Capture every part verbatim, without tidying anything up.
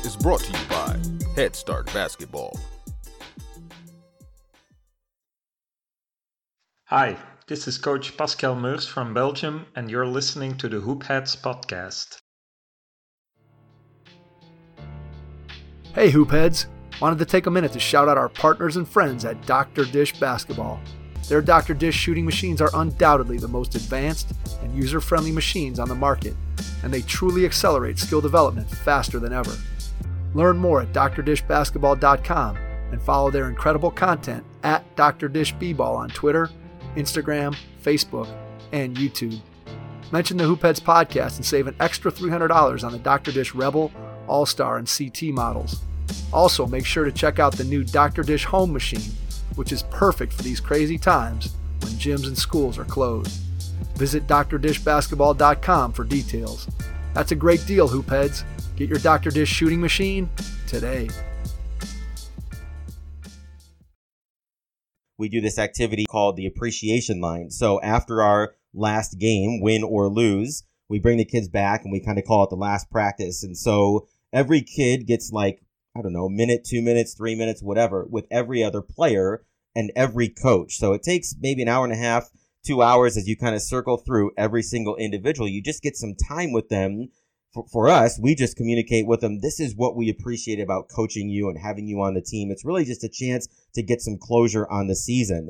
is brought to you by Head Start Basketball. Hi, this is Coach Pascal Meurs from Belgium, and you're listening to the Hoopheads podcast. Hey Hoopheads! Wanted to take a minute to shout out our partners and friends at Doctor Dish Basketball. Their Doctor Dish shooting machines are undoubtedly the most advanced and user-friendly machines on the market, and they truly accelerate skill development faster than ever. Learn more at D R dish basketball dot com and follow their incredible content at D R dish b ball on Twitter, Instagram, Facebook, and YouTube. Mention the Hoopheads podcast and save an extra three hundred dollars on the Doctor Dish Rebel, All-Star, and C T models. Also, make sure to check out the new Doctor Dish Home Machine, which is perfect for these crazy times when gyms and schools are closed. Visit D R dish basketball dot com for details. That's a great deal, Hoopheads. Get your Doctor Dish shooting machine today. We do this activity called the appreciation line. So after our last game, win or lose, we bring the kids back and we kind of call it the last practice. And so every kid gets like, I don't know, a minute, two minutes, three minutes, whatever, with every other player and every coach. So it takes maybe an hour and a half, two hours as you kind of circle through every single individual. You just get some time with them. For, for us, we just communicate with them. This is what we appreciate about coaching you and having you on the team. It's really just a chance to get some closure on the season.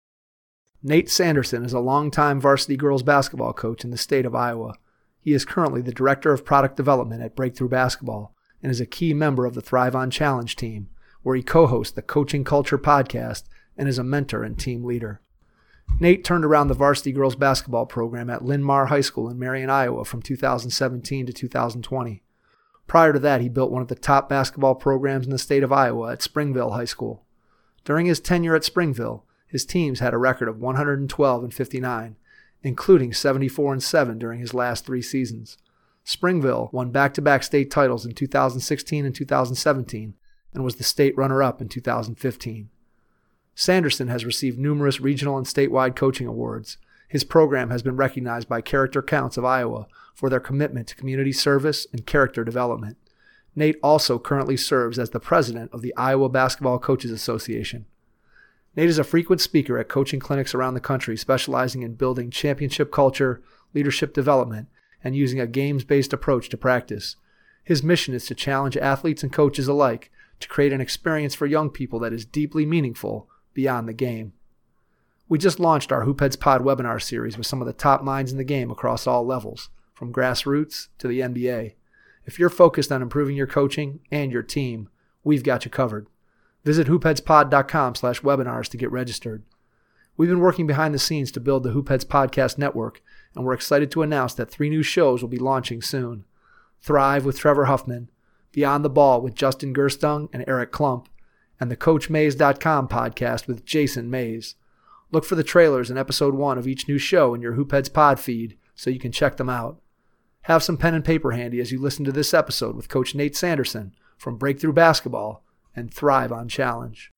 Nate Sanderson is a longtime varsity girls basketball coach in the state of Iowa. He is currently the Director of Product Development at Breakthrough Basketball and is a key member of the Thrive on Challenge team, where he co-hosts the Coaching Culture podcast and is a mentor and team leader. Nate turned around the varsity girls basketball program at Linn-Mar High School in Marion, Iowa from two thousand seventeen to two thousand twenty. Prior to that, he built one of the top basketball programs in the state of Iowa at Springville High School. During his tenure at Springville, his teams had a record of one hundred twelve and fifty-nine, including seventy-four and seven during his last three seasons. Springville won back-to-back state titles in two thousand sixteen and two thousand seventeen and was the state runner-up in two thousand fifteen. Sanderson has received numerous regional and statewide coaching awards. His program has been recognized by Character Counts of Iowa for their commitment to community service and character development. Nate also currently serves as the president of the Iowa Basketball Coaches Association. Nate is a frequent speaker at coaching clinics around the country, specializing in building championship culture, leadership development, and using a games-based approach to practice. His mission is to challenge athletes and coaches alike to create an experience for young people that is deeply meaningful beyond the game. We just launched our Hoopheads Pod webinar series with some of the top minds in the game across all levels, from grassroots to the N B A. If you're focused on improving your coaching and your team, we've got you covered. Visit hoopheads pod dot com slash webinars to get registered. We've been working behind the scenes to build the Hoopheads Podcast Network, and we're excited to announce that three new shows will be launching soon. Thrive with Trevor Huffman, Beyond the Ball with Justin Gerstung and Eric Klump, and the coach mays dot com podcast with Jason Mays. Look for the trailers in episode one of each new show in your Hoopheads Pod feed so you can check them out. Have some pen and paper handy as you listen to this episode with Coach Nate Sanderson from Breakthrough Basketball and Thrive on Challenge.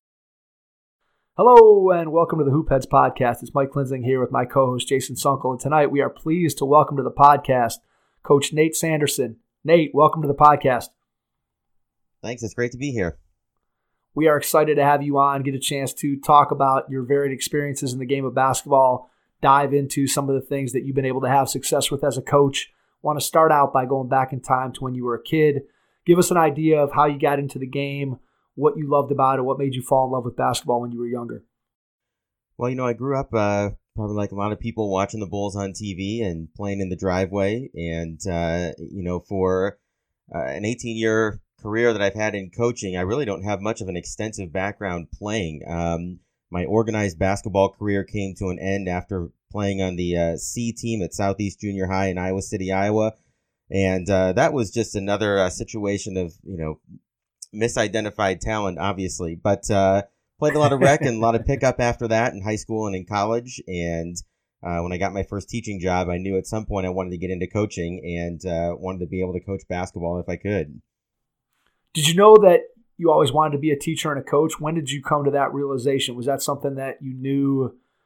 Hello and welcome to the Hoopheads Podcast. It's Mike Klinzing here with my co-host Jason Sunkel, and tonight we are pleased to welcome to the podcast Coach Nate Sanderson. Nate, welcome to the podcast. Thanks. It's great to be here. We are excited to have you on, get a chance to talk about your varied experiences in the game of basketball, dive into some of the things that you've been able to have success with as a coach. I want to start out by going back in time to when you were a kid. Give us an idea of how you got into the game, what you loved about it, what made you fall in love with basketball when you were younger. Well, you know, I grew up uh, probably like a lot of people watching the Bulls on T V and playing in the driveway. And, uh, you know, for uh, an eighteen-year career that I've had in coaching, I really don't have much of an extensive background playing. Um, my organized basketball career came to an end after playing on the uh, C team at Southeast Junior High in Iowa City, Iowa. And uh, that was just another uh, situation of, you know, misidentified talent, obviously. But uh, played a lot of rec and a lot of pickup after that in high school and in college. And uh, when I got my first teaching job, I knew at some point I wanted to get into coaching and uh, wanted to be able to coach basketball if I could. Did you know that you always wanted to be a teacher and a coach? When did you come to that realization? Was that something that you knew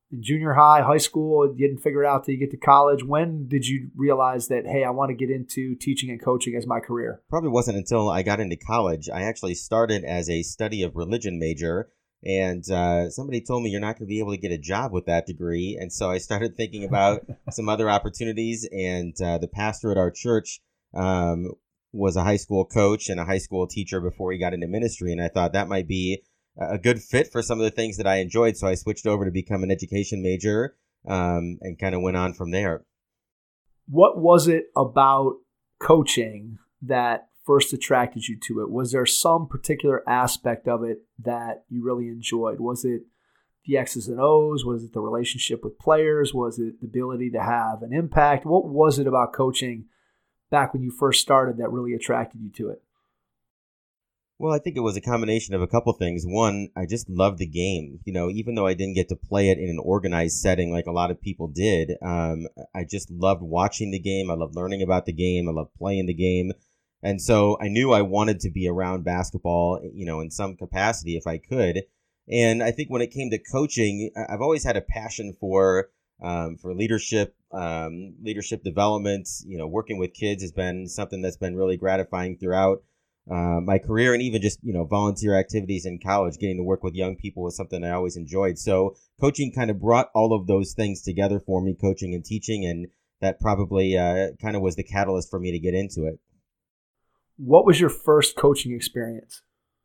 in junior high, high school, you didn't figure it out till you get to college. When did you realize that, hey, I want to get into teaching and coaching as my career? Probably wasn't until I got into college. I actually started as a study of religion major, and uh, somebody told me you're not going to be able to get a job with that degree. And so I started thinking about some other opportunities, and uh, the pastor at our church um, was a high school coach and a high school teacher before he got into ministry, and I thought that might be a good fit for some of the things that I enjoyed. So I switched over to become an education major um, and kind of went on from there. What was it about coaching that first attracted you to it? Was there some particular aspect of it that you really enjoyed? Was it the X's and O's? Was it the relationship with players? Was it the ability to have an impact? What was it about coaching back when you first started that really attracted you to it? Well, I think it was a combination of a couple things. One, I just loved the game. You know, even though I didn't get to play it in an organized setting like a lot of people did, um, I just loved watching the game. I loved learning about the game. I loved playing the game. And so I knew I wanted to be around basketball, you know, in some capacity if I could. And I think when it came to coaching, I've always had a passion for um, for leadership, um, leadership development. You know, working with kids has been something that's been really gratifying throughout Uh, my career, and even just, you know, volunteer activities in college. Getting to work with young people was something I always enjoyed. So coaching kind of brought all of those things together for me, coaching and teaching, and that probably uh, kind of was the catalyst for me to get into it. What was your first coaching experience?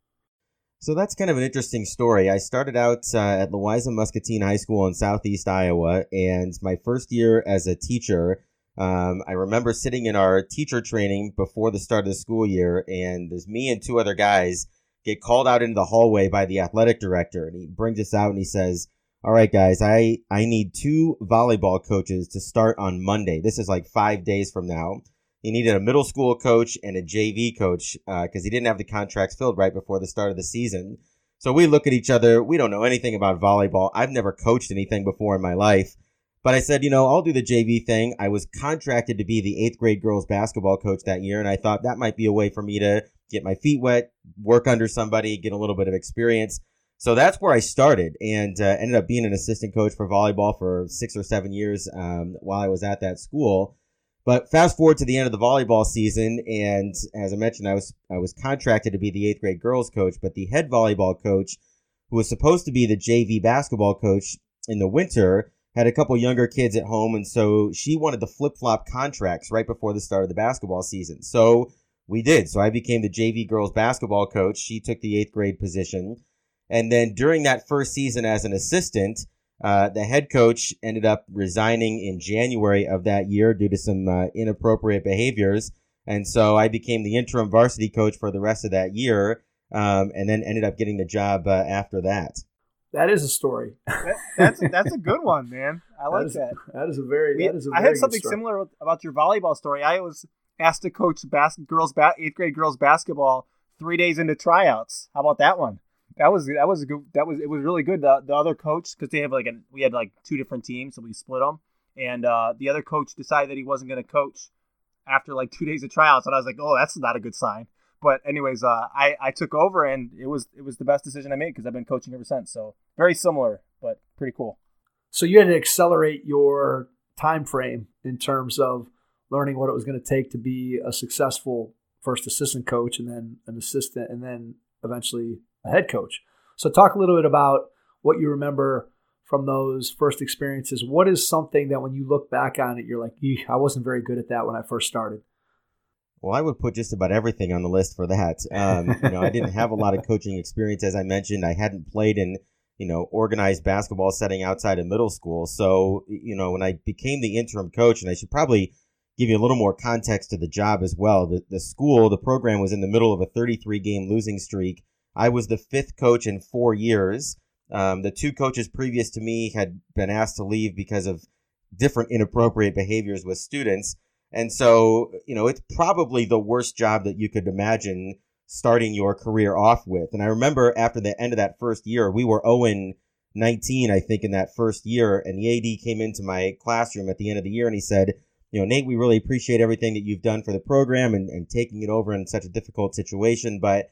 So that's kind of an interesting story. I started out uh, at Louisa Muscatine High School in Southeast Iowa, and my first year as a teacher, Um, I remember sitting in our teacher training before the start of the school year, and there's me and two other guys get called out into the hallway by the athletic director, and he brings us out and he says, all right, guys, I, I need two volleyball coaches to start on Monday. This is like five days from now. He needed a middle school coach and a J V coach because uh, he didn't have the contracts filled right before the start of the season. So we look at each other. We don't know anything about volleyball. I've never coached anything before in my life. But I said, you know, I'll do the J V thing. I was contracted to be the eighth grade girls basketball coach that year, and I thought that might be a way for me to get my feet wet, work under somebody, get a little bit of experience. So that's where I started, and uh, ended up being an assistant coach for volleyball for six or seven years um, while I was at that school. But fast forward to the end of the volleyball season, and as I mentioned, I was I was contracted to be the eighth grade girls coach, but the head volleyball coach, who was supposed to be the J V basketball coach in the winter, had a couple younger kids at home, and so she wanted to flip-flop contracts right before the start of the basketball season. So we did. So I became the J V girls basketball coach. She took the eighth grade position. And then during that first season as an assistant, uh, the head coach ended up resigning in January of that year due to some uh, inappropriate behaviors. And so I became the interim varsity coach for the rest of that year, um, and then ended up getting the job uh, after that. That is a story. that, that's that's a good one, man. I like that. Is, that. That is a very. We, that is a I very had something good story. similar about your volleyball story. I was asked to coach bas- girls ba- eighth grade girls basketball three days into tryouts. How about that one? That was that was a good. That was it was really good. The the other coach, because they have like an we had like two different teams, so we split them. And uh, the other coach decided that he wasn't going to coach after like two days of tryouts, and I was like, oh, that's not a good sign. But anyways, uh, I, I took over, and it was it was the best decision I made because I've been coaching ever since. So very similar, but pretty cool. So you had to accelerate your time frame in terms of learning what it was going to take to be a successful first assistant coach, and then an assistant, and then eventually a head coach. So talk a little bit about what you remember from those first experiences. What is something that when you look back on it, you're like, I wasn't very good at that when I first started? Well, I would put just about everything on the list for that. Um, you know, I didn't have a lot of coaching experience, as I mentioned. I hadn't played in, you know, organized basketball setting outside of middle school. So, you know, when I became the interim coach, and I should probably give you a little more context to the job as well. The, the school, the program was in the middle of a thirty-three game losing streak. I was the fifth coach in four years. Um, the two coaches previous to me had been asked to leave because of different inappropriate behaviors with students. And so, you know, it's probably the worst job that you could imagine starting your career off with. And I remember after the end of that first year, we were oh and nineteen, I think, in that first year. And the A D came into my classroom at the end of the year and he said, you know, Nate, we really appreciate everything that you've done for the program and, and taking it over in such a difficult situation. But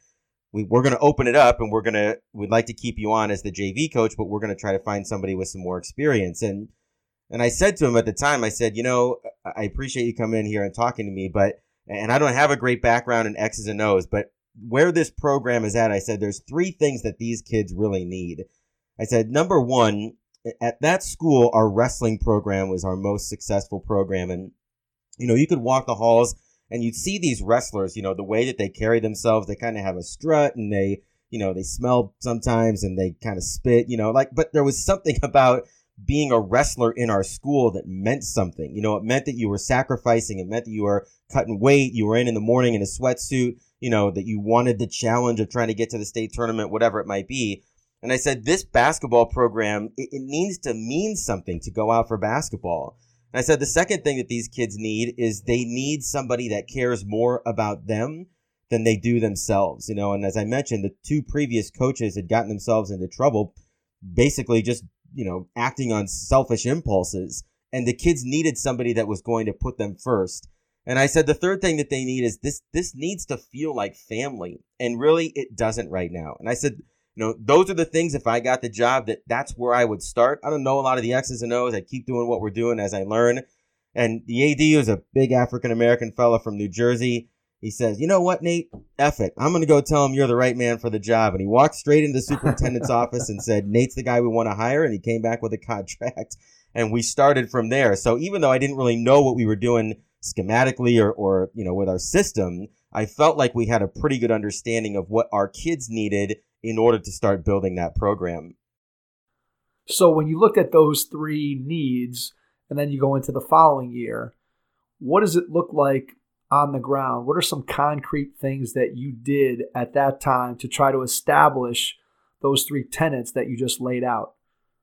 we, we're going to open it up and we're going to, we'd like to keep you on as the J V coach, but we're going to try to find somebody with some more experience. And, and I said to him at the time, I said, you know, I appreciate you coming in here and talking to me, but, and I don't have a great background in X's and O's, but where this program is at, I said, there's three things that these kids really need. I said, number one, at that school, our wrestling program was our most successful program. And, you know, you could walk the halls and you'd see these wrestlers, you know, the way that they carry themselves, they kind of have a strut and they, you know, they smell sometimes and they kind of spit, you know, like, but there was something about being a wrestler in our school that meant something. You know, it meant that you were sacrificing. It meant that you were cutting weight. You were in in the morning in a sweatsuit, you know, that you wanted the challenge of trying to get to the state tournament, whatever it might be. And I said, this basketball program, it, it needs to mean something to go out for basketball. And I said, the second thing that these kids need is they need somebody that cares more about them than they do themselves, you know. And as I mentioned, the two previous coaches had gotten themselves into trouble, basically just, you know, acting on selfish impulses. And the kids needed somebody that was going to put them first. And I said, the third thing that they need is this, this needs to feel like family. And really, it doesn't right now. And I said, you know, those are the things, if I got the job, that that's where I would start. I don't know a lot of the X's and O's. I keep doing what we're doing as I learn. And the A D was a big African-American fella from New Jersey. He says, you know what, Nate? F it. I'm going to go tell him you're the right man for the job. And he walked straight into the superintendent's office and said, Nate's the guy we want to hire. And he came back with a contract. And we started from there. So even though I didn't really know what we were doing schematically or, or, you know, with our system, I felt like we had a pretty good understanding of what our kids needed in order to start building that program. So when you looked at those three needs and then you go into the following year, what does it look like on the ground? What are some concrete things that you did at that time to try to establish those three tenets that you just laid out?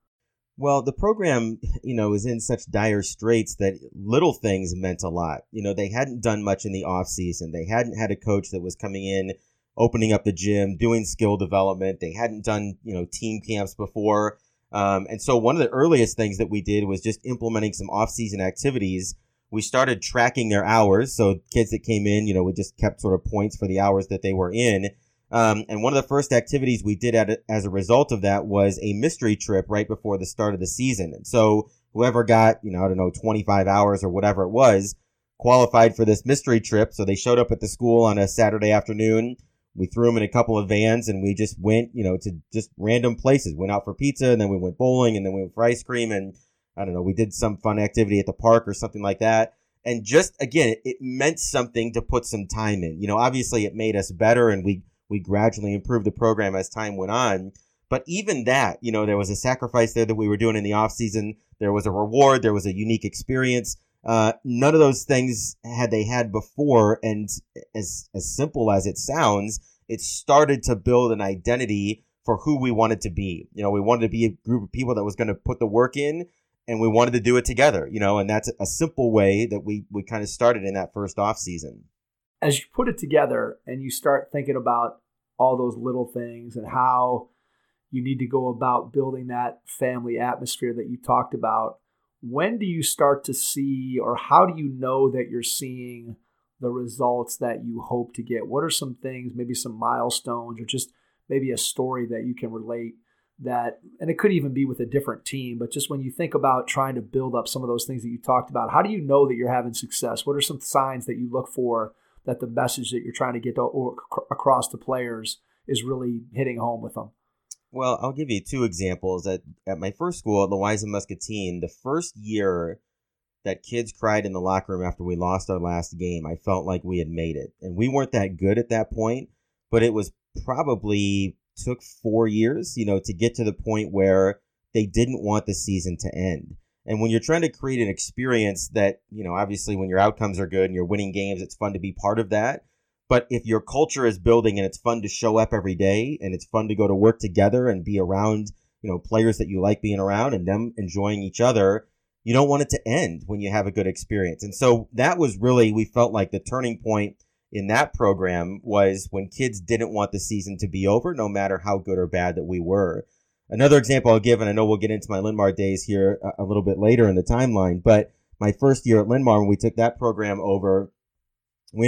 Well, the program, you know, is in such dire straits that little things meant a lot. You know, they hadn't done much in the off season. They hadn't had a coach that was coming in, opening up the gym, doing skill development. They hadn't done, you know, team camps before. Um, and so one of the earliest things that we did was just implementing some off-season activities. We started tracking their hours. So kids that came in, you know, we just kept sort of points for the hours that they were in. Um, and one of the first activities we did at, as a result of that was a mystery trip right before the start of the season. And so whoever got, you know, I don't know, twenty-five hours or whatever it was, qualified for this mystery trip. So they showed up at the school on a Saturday afternoon. We threw them in a couple of vans and we just went, you know, to just random places. Went out for pizza and then we went bowling and then we went for ice cream. And I don't know, we did some fun activity at the park or something like that. And just, again, it, it meant something to put some time in. You know, obviously it made us better and we, we gradually improved the program as time went on. But even that, you know, there was a sacrifice there that we were doing in the off season. There was a reward. There was a unique experience. Uh, none of those things had they had before. And as as simple as it sounds, it started to build an identity for who we wanted to be. You know, we wanted to be a group of people that was going to put the work in and we wanted to do it together, you know, and that's a simple way that we, we kind of started in that first off season. As you put it together and you start thinking about all those little things and how you need to go about building that family atmosphere that you talked about, when do you start to see, or how do you know that you're seeing the results that you hope to get? What are some things, maybe some milestones, or just maybe a story that you can relate that, and it could even be with a different team, but just when you think about trying to build up some of those things that you talked about, how do you know that you're having success? What are some signs that you look for that the message that you're trying to get to, or across to players is really hitting home with them? Well, I'll give you two examples. At, at my first school, at Louisa Muscatine, the first year that kids cried in the locker room after we lost our last game, I felt like we had made it. And we weren't that good at that point, but it was probably took four years, you know, to get to the point where they didn't want the season to end. And when you're trying to create an experience that, you know, obviously when your outcomes are good and you're winning games, it's fun to be part of that. But if your culture is building and it's fun to show up every day and it's fun to go to work together and be around, you know, players that you like being around and them enjoying each other, you don't want it to end when you have a good experience. And so that was really, we felt like the turning point in that program was when kids didn't want the season to be over, no matter how good or bad that we were. Another example I'll give, and I know we'll get into my Linn-Mar days here a, a little bit later in the timeline, but my first year at Linn-Mar, when we took that program over, we ended up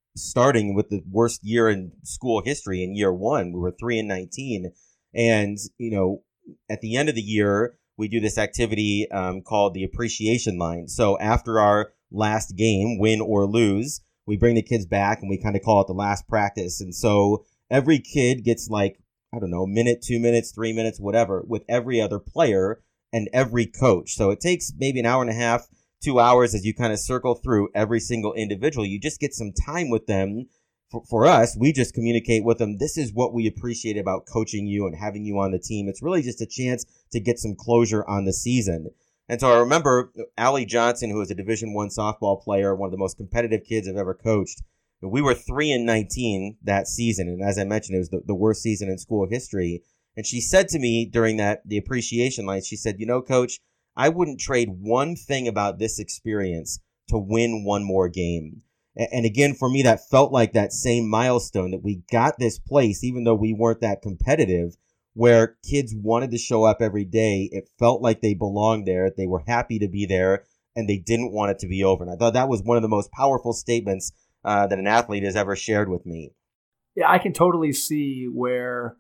starting with the worst year in school history in year one. We were three and nineteen. And, you know, at the end of the year, we do this activity um, called the appreciation line. So after our last game, win or lose, we bring the kids back and we kind of call it the last practice. And so every kid gets like, I don't know, a minute, two minutes, three minutes, whatever, with every other player and every coach. So it takes maybe an hour and a half, two hours as you kind of circle through every single individual. You just get some time with them. For, for us, we just communicate with them. This is what we appreciate about coaching you and having you on the team. It's really just a chance to get some closure on the season. And so I remember Allie Johnson, who was a Division One softball player, one of the most competitive kids I've ever coached. We were three and nineteen that season. And as I mentioned, it was the, the worst season in school history. And she said to me during that, the appreciation line, she said, you know, Coach, I wouldn't trade one thing about this experience to win one more game. And again, for me, that felt like that same milestone that we got this place, even though we weren't that competitive, where kids wanted to show up every day. It felt like they belonged there. They were happy to be there, and they didn't want it to be over. And I thought that was one of the most powerful statements uh, that an athlete has ever shared with me. Yeah, I can totally see where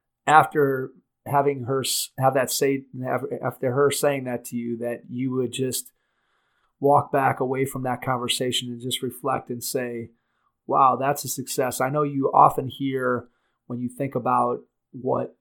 after having her have that say, after her saying that to you, that you would just walk back away from that conversation and just reflect and say, wow, that's a success. I know you often hear when you think about what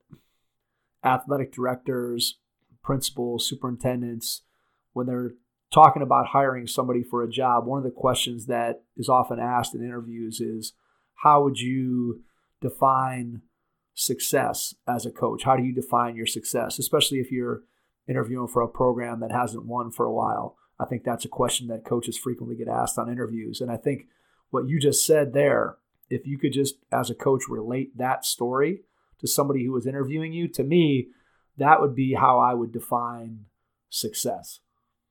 athletic directors, principals, superintendents, when they're talking about hiring somebody for a job, one of the questions that is often asked in interviews is, how would you define success as a coach? How do you define your success, especially if you're interviewing for a program that hasn't won for a while? I think that's a question that coaches frequently get asked on interviews. And I think what you just said there, if you could just, as a coach, relate that story to somebody who was interviewing you, to me, that would be how I would define success.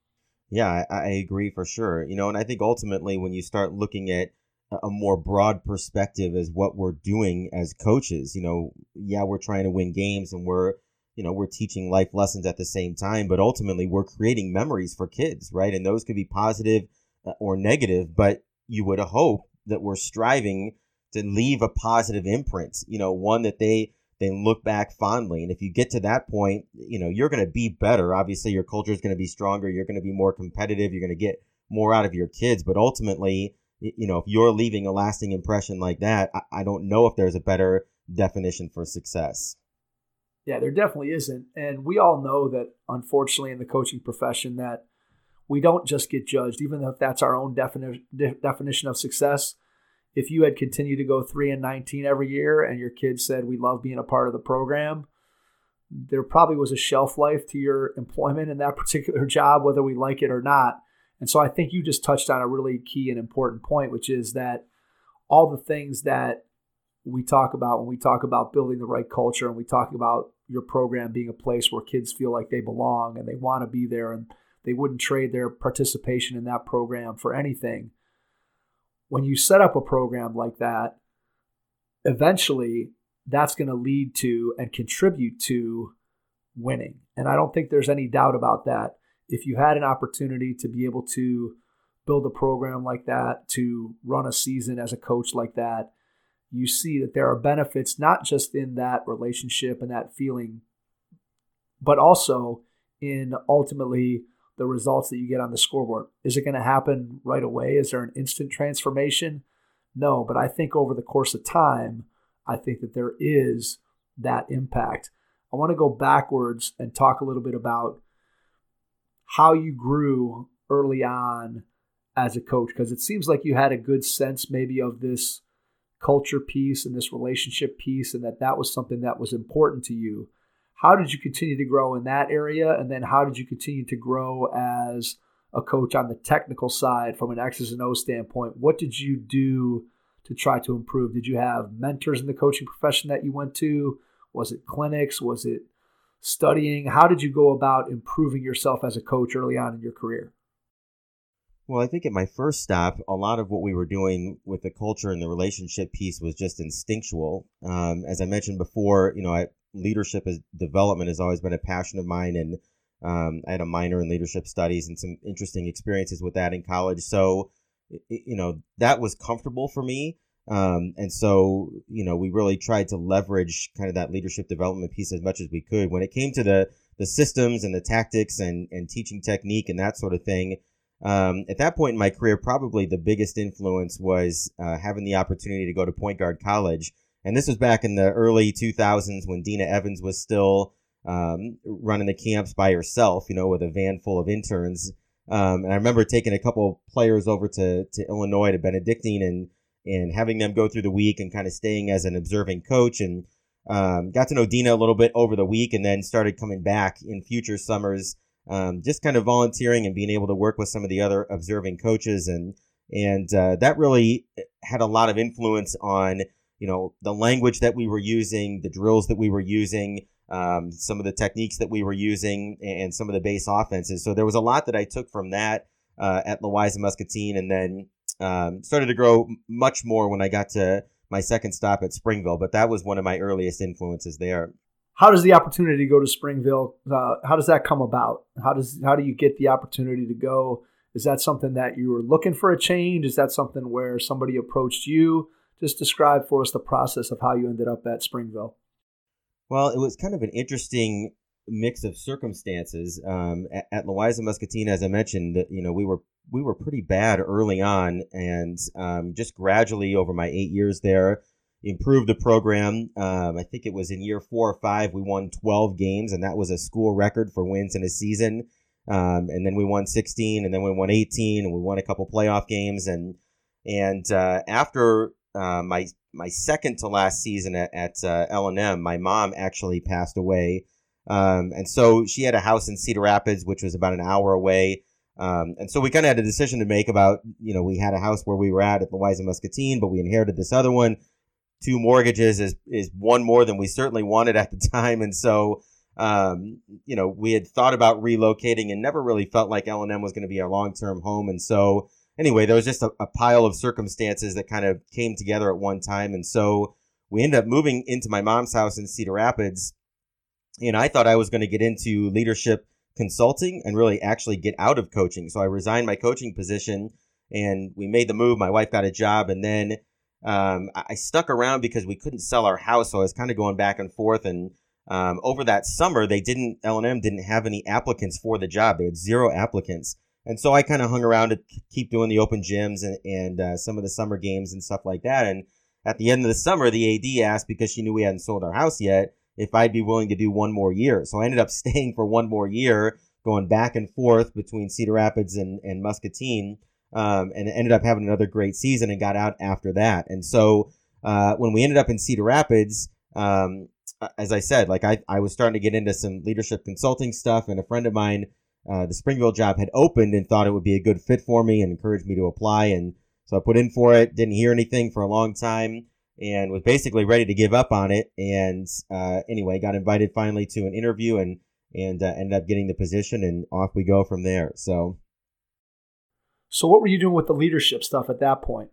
Yeah, I, I agree for sure. You know, and I think ultimately when you start looking at a more broad perspective as what we're doing as coaches, you know, yeah, we're trying to win games and we're, you know, we're teaching life lessons at the same time, but ultimately we're creating memories for kids, right? And those could be positive or negative, but you would hope that we're striving to leave a positive imprint, you know, one that they, they look back fondly. And if you get to that point, you know, you're going to be better. Obviously, your culture is going to be stronger. You're going to be more competitive. You're going to get more out of your kids. But ultimately, you know, if you're leaving a lasting impression like that, I, I don't know if there's a better definition for success. Yeah, there definitely isn't. And we all know that, unfortunately, in the coaching profession, that we don't just get judged, even if that's our own defini- de- definition of success. If you had continued to go three and nineteen every year and your kids said, we love being a part of the program, there probably was a shelf life to your employment in that particular job, whether we like it or not. And so I think you just touched on a really key and important point, which is that all the things that we talk about when we talk about building the right culture and we talk about your program being a place where kids feel like they belong and they want to be there and they wouldn't trade their participation in that program for anything. When you set up a program like that, eventually that's going to lead to and contribute to winning. And I don't think there's any doubt about that. If you had an opportunity to be able to build a program like that, to run a season as a coach like that, you see that there are benefits not just in that relationship and that feeling, but also in ultimately the results that you get on the scoreboard. Is it going to happen right away? Is there an instant transformation? No, but I think over the course of time, I think that there is that impact. I want to go backwards and talk a little bit about how you grew early on as a coach, because it seems like you had a good sense maybe of this culture piece and this relationship piece, and that that was something that was important to you. How did you continue to grow in that area? And then how did you continue to grow as a coach on the technical side from an X's and O's standpoint? What did you do to try to improve? Did you have mentors in the coaching profession that you went to? Was it clinics? Was it studying? How did you go about improving yourself as a coach early on in your career? Well, I think at my first stop, a lot of what we were doing with the culture and the relationship piece was just instinctual. Um, as I mentioned before, you know, I, leadership is, development has always been a passion of mine, and um, I had a minor in leadership studies and some interesting experiences with that in college. So you know, that was comfortable for me. Um, and so, you know, we really tried to leverage kind of that leadership development piece as much as we could. When it came to the the systems and the tactics and, and teaching technique and that sort of thing, um, at that point in my career, probably the biggest influence was uh, having the opportunity to go to Point Guard College. And this was back in the early two thousands when Dina Evans was still um, running the camps by herself, you know, with a van full of interns. Um, and I remember taking a couple players over to, to Illinois, to Benedictine, and and having them go through the week and kind of staying as an observing coach, and um, got to know Dina a little bit over the week, and then started coming back in future summers, um, just kind of volunteering and being able to work with some of the other observing coaches. And and uh, that really had a lot of influence on, you know, the language that we were using, the drills that we were using, um, some of the techniques that we were using, and some of the base offenses. So there was a lot that I took from that uh, at Louisa Muscatine, and then Um, started to grow much more when I got to my second stop at Springville, but that was one of my earliest influences there. How does the opportunity to go to Springville, uh, how does that come about? How does how do you get the opportunity to go? Is that something that you were looking for a change? Is that something where somebody approached you? Just describe for us the process of how you ended up at Springville. Well, it was kind of an interesting mix of circumstances. Um, at, at Louisa Muscatine, as I mentioned, you know, we were we were pretty bad early on, and um, just gradually over my eight years there, improved the program. Um, I think it was in year four or five, we won twelve games, and that was a school record for wins in a season. Um, and then we won sixteen, and then we won eighteen, and we won a couple playoff games. And and uh, after uh, my my second to last season at, at uh, L and M, my mom actually passed away. Um, and so she had a house in Cedar Rapids, which was about an hour away. Um, and so we kind of had a decision to make about, you know, we had a house where we were at at Louisa Muscatine, but we inherited this other one. Two mortgages is, is one more than we certainly wanted at the time. And so, um, you know, we had thought about relocating and never really felt like L and M was going to be our long-term home. And so anyway, there was just a, a pile of circumstances that kind of came together at one time. And so we ended up moving into my mom's house in Cedar Rapids. And I thought I was going to get into leadership consulting and really actually get out of coaching. So I resigned my coaching position, and we made the move. My wife got a job, and then um, I stuck around because we couldn't sell our house. So I was kind of going back and forth. And um, over that summer, they didn't, L and M didn't have any applicants for the job. They had zero applicants. And so I kind of hung around to keep doing the open gyms and, and uh, some of the summer games and stuff like that. And at the end of the summer, the A D asked, because she knew we hadn't sold our house yet, if I'd be willing to do one more year. So I ended up staying for one more year, going back and forth between Cedar Rapids and, and Muscatine, um, and ended up having another great season and got out after that. And so uh, when we ended up in Cedar Rapids, um, as I said, like I, I was starting to get into some leadership consulting stuff, and a friend of mine, uh, the Springville job had opened and thought it would be a good fit for me and encouraged me to apply. And so I put in for it, didn't hear anything for a long time, and was basically ready to give up on it. And uh, anyway, got invited finally to an interview, and and uh, ended up getting the position, and off we go from there. So, so what were you doing with the leadership stuff at that point?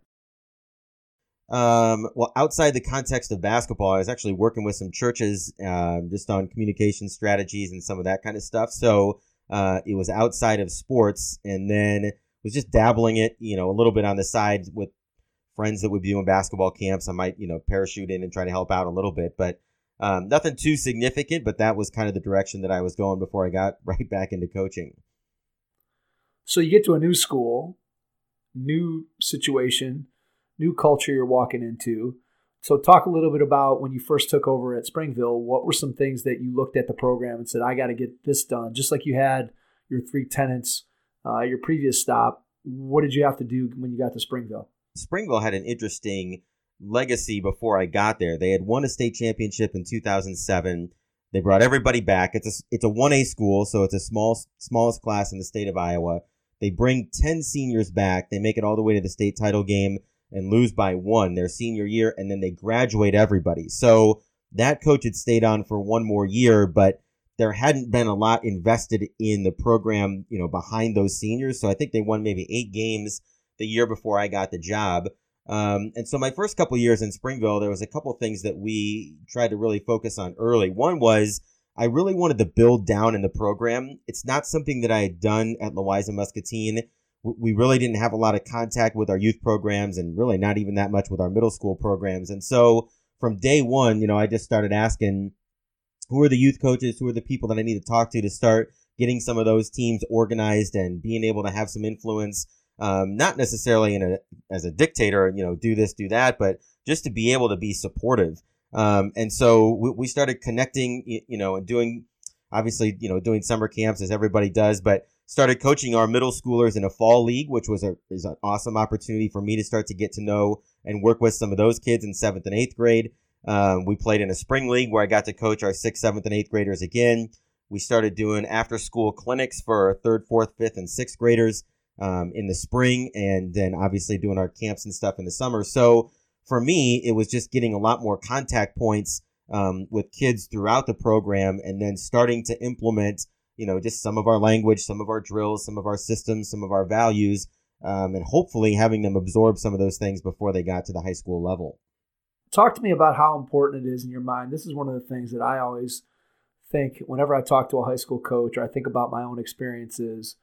Um, well, outside the context of basketball, I was actually working with some churches uh, just on communication strategies and some of that kind of stuff. So uh, it was outside of sports, and then was just dabbling it, you know, a little bit on the side with friends that would be doing basketball camps. I might, you know, parachute in and try to help out a little bit, but um, nothing too significant. But that was kind of the direction that I was going before I got right back into coaching. So you get to a new school, new situation, new culture you're walking into. So talk a little bit about when you first took over at Springville. What were some things that you looked at the program and said, I got to get this done? Just like you had your three tenants, uh, your previous stop. What did you have to do when you got to Springville? Springville had an interesting legacy before I got there. They had won a state championship in two thousand seven. They brought everybody back. It's a, it's a one A school, so it's a small smallest class in the state of Iowa. They bring ten seniors back. They make it all the way to the state title game and lose by one their senior year, and then they graduate everybody. So that coach had stayed on for one more year, but there hadn't been a lot invested in the program, you know, behind those seniors. So I think they won maybe eight games the year before I got the job. Um, and so my first couple of years in Springville, there was a couple of things that we tried to really focus on early. One was I really wanted to build down in the program. It's not something that I had done at Louisa Muscatine, we really didn't have a lot of contact with our youth programs and really not even that much with our middle school programs. And so from day one, you know, I just started asking, who are the youth coaches? Who are the people that I need to talk to to start getting some of those teams organized and being able to have some influence, um, not necessarily in a as a dictator, you know, do this, do that, but just to be able to be supportive. Um, and so we, we started connecting, you know, and doing, obviously, you know, doing summer camps as everybody does, but started coaching our middle schoolers in a fall league, which was a is an awesome opportunity for me to start to get to know and work with some of those kids in seventh and eighth grade. Um, we played in a spring league where I got to coach our sixth, seventh, and eighth graders again. We started doing after-school clinics for our third, fourth, fifth, and sixth graders um, in the spring, and then obviously doing our camps and stuff in the summer. So for me, it was just getting a lot more contact points um, with kids throughout the program, and then starting to implement, you know, just some of our language, some of our drills, some of our systems, some of our values, um, and hopefully having them absorb some of those things before they got to the high school level. Talk to me about how important it is in your mind. This is one of the things that I always think whenever I talk to a high school coach, or I think about my own experiences,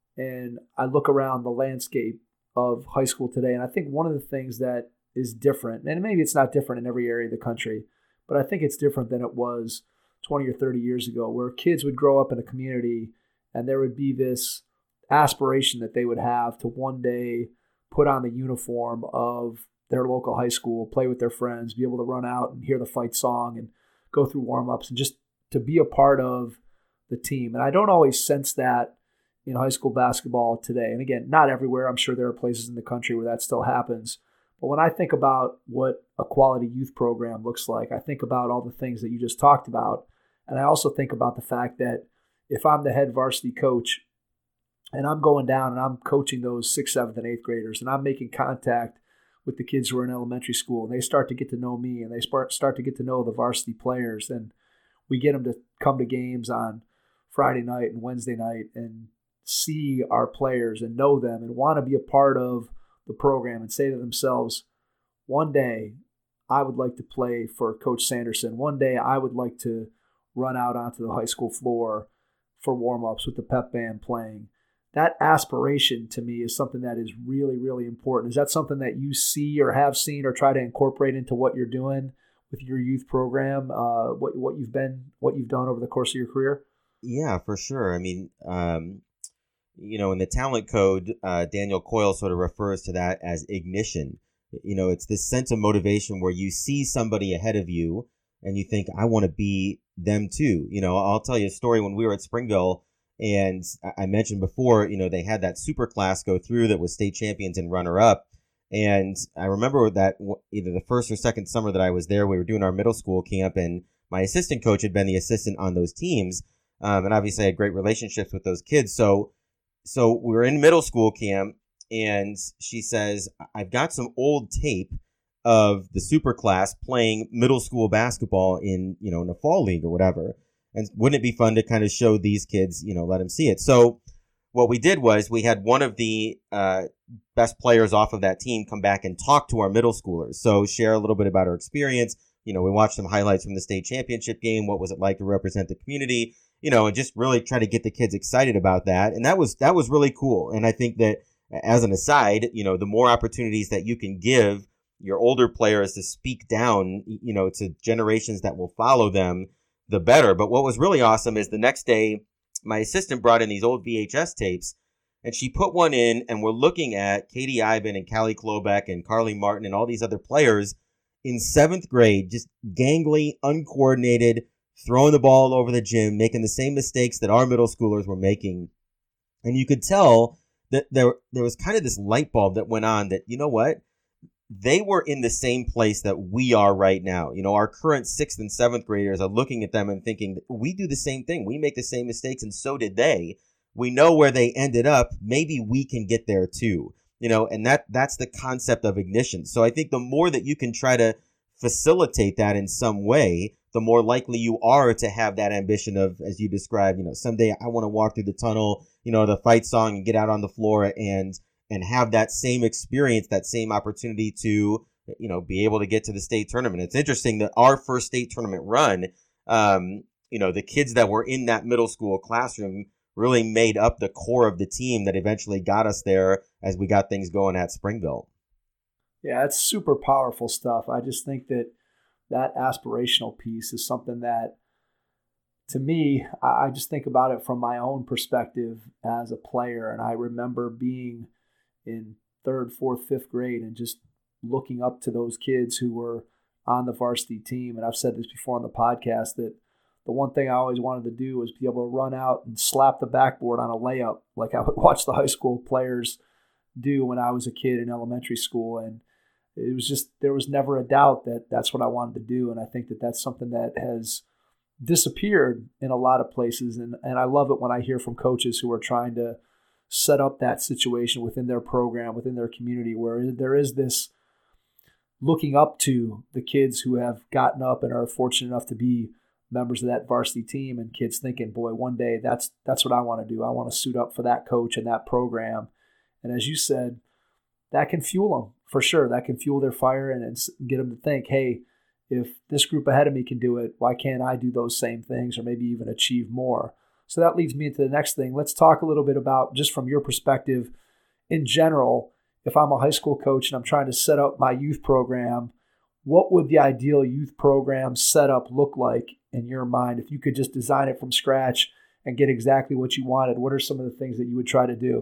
and I look around the landscape of high school today. And I think one of the things that is different, and maybe it's not different in every area of the country, but I think it's different than it was twenty or thirty years ago, where kids would grow up in a community and there would be this aspiration that they would have to one day put on the uniform of their local high school, play with their friends, be able to run out and hear the fight song and go through warm-ups and just to be a part of the team. And I don't always sense that in high school basketball today. And again, not everywhere. I'm sure there are places in the country where that still happens. But when I think about what a quality youth program looks like, I think about all the things that you just talked about. And I also think about the fact that if I'm the head varsity coach and I'm going down and I'm coaching those sixth, seventh, and eighth graders, and I'm making contact with the kids who are in elementary school, and they start to get to know me, and they start start to get to know the varsity players, and we get them to come to games on Friday night and Wednesday night and see our players and know them and want to be a part of the program and say to themselves, one day I would like to play for Coach Sanderson. One day I would like to run out onto the high school floor for warm-ups with the pep band playing. That aspiration to me is something that is really, really important. Is that something that you see or have seen or try to incorporate into what you're doing with your youth program, uh, what what you've been, what you've done over the course of your career? Yeah, for sure. I mean, um, you know, in the talent code, uh, Daniel Coyle sort of refers to that as ignition. You know, it's this sense of motivation where you see somebody ahead of you and you think, I want to be them too. You know, I'll tell you a story. When we were at Springville, and I mentioned before, you know, they had that super class go through that was state champions and runner up. And I remember that either the first or second summer that I was there, we were doing our middle school camp, and my assistant coach had been the assistant on those teams. Um, and obviously I had great relationships with those kids. So, so we were in middle school camp, and she says, I've got some old tape of the super class playing middle school basketball in, you know, in a fall league or whatever. And wouldn't it be fun to kind of show these kids, you know, let them see it? So what we did was we had one of the uh, best players off of that team come back and talk to our middle schoolers. So share a little bit about her experience. You know, we watched some highlights from the state championship game. What was it like to represent the community? You know, and just really try to get the kids excited about that. And that was that was really cool. And I think that as an aside, you know, the more opportunities that you can give your older players to speak down, you know, to generations that will follow them, the better. But what was really awesome is the next day, my assistant brought in these old V H S tapes, and she put one in, and we're looking at Katie Ivan and Callie Klobeck and Carly Martin and all these other players in seventh grade, just gangly, uncoordinated, throwing the ball all over the gym, making the same mistakes that our middle schoolers were making. And you could tell that there, there was kind of this light bulb that went on that, you know what? They were in the same place that we are right now. You know, our current sixth and seventh graders are looking at them and thinking, we do the same thing. We make the same mistakes, and so did they. We know where they ended up. Maybe we can get there too. You know, and that that's the concept of ignition. So I think the more that you can try to facilitate that in some way, the more likely you are to have that ambition of, as you described, you know, someday I want to walk through the tunnel, you know, the fight song, and get out on the floor and and have that same experience, that same opportunity to, you know, be able to get to the state tournament. It's interesting that our first state tournament run, um, you know, the kids that were in that middle school classroom really made up the core of the team that eventually got us there as we got things going at Springville. Yeah, it's super powerful stuff. I just think that that aspirational piece is something that, to me, I just think about it from my own perspective as a player. And I remember being in third, fourth, fifth grade and just looking up to those kids who were on the varsity team. And I've said this before on the podcast that the one thing I always wanted to do was be able to run out and slap the backboard on a layup like I would watch the high school players do when I was a kid in elementary school. And it was just, there was never a doubt that that's what I wanted to do. And I think that that's something that has disappeared in a lot of places. And, and I love it when I hear from coaches who are trying to set up that situation within their program, within their community, where there is this looking up to the kids who have gotten up and are fortunate enough to be members of that varsity team, and kids thinking, boy, one day that's that's what I want to do. I want to suit up for that coach and that program. And as you said, that can fuel them for sure. That can fuel their fire and, and get them to think, hey, if this group ahead of me can do it, why can't I do those same things or maybe even achieve more? So that leads me into the next thing. Let's talk a little bit about, just from your perspective in general, if I'm a high school coach and I'm trying to set up my youth program, what would the ideal youth program setup look like in your mind? If you could just design it from scratch and get exactly what you wanted, what are some of the things that you would try to do?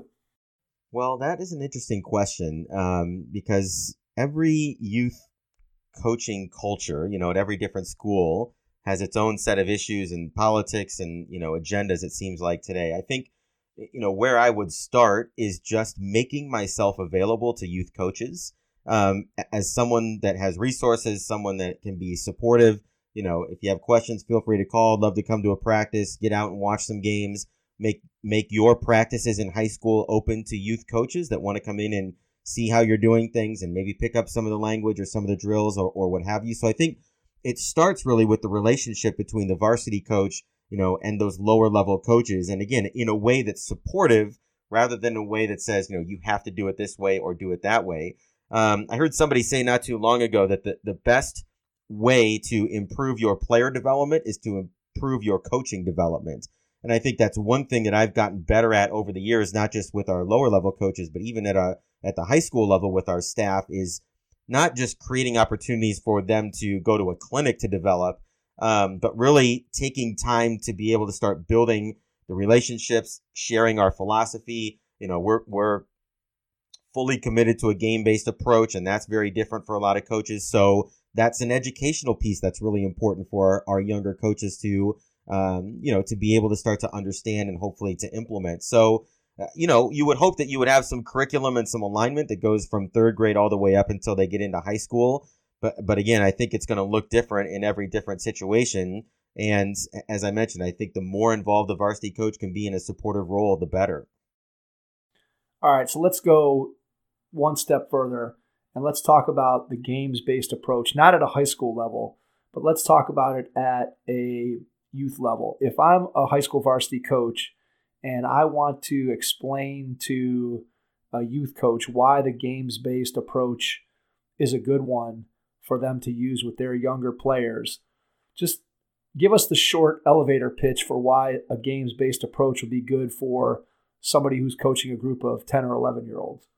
Well, that is an interesting question um, because every youth coaching culture, you know, at every different school has its own set of issues and politics and, you know, agendas, it seems like today. I think, you know, where I would start is just making myself available to youth coaches um, as someone that has resources, someone that can be supportive. You know, if you have questions, feel free to call. I'd love to come to a practice, get out and watch some games, make make your practices in high school open to youth coaches that want to come in and see how you're doing things and maybe pick up some of the language or some of the drills or, or what have you. So I think it starts really with the relationship between the varsity coach, you know, and those lower level coaches. And again, in a way that's supportive rather than a way that says, you know, you have to do it this way or do it that way. Um, I heard somebody say not too long ago that the, the best way to improve your player development is to improve your coaching development. And I think that's one thing that I've gotten better at over the years, not just with our lower level coaches, but even at a, at the high school level with our staff, is not just creating opportunities for them to go to a clinic to develop, um, but really taking time to be able to start building the relationships, sharing our philosophy. You know, we're, we're fully committed to a game-based approach, and that's very different for a lot of coaches. So that's an educational piece that's really important for our, our younger coaches to, um, you know, to be able to start to understand and hopefully to implement. So, uh, you know, you would hope that you would have some curriculum and some alignment that goes from third grade all the way up until they get into high school. But, but again, I think it's going to look different in every different situation. And as I mentioned, I think the more involved the varsity coach can be in a supportive role, the better. All right, so let's go one step further and let's talk about the games-based approach, not at a high school level, but let's talk about it at a youth level. If I'm a high school varsity coach and I want to explain to a youth coach why the games-based approach is a good one for them to use with their younger players, just give us the short elevator pitch for why a games-based approach would be good for somebody who's coaching a group of ten or eleven year olds.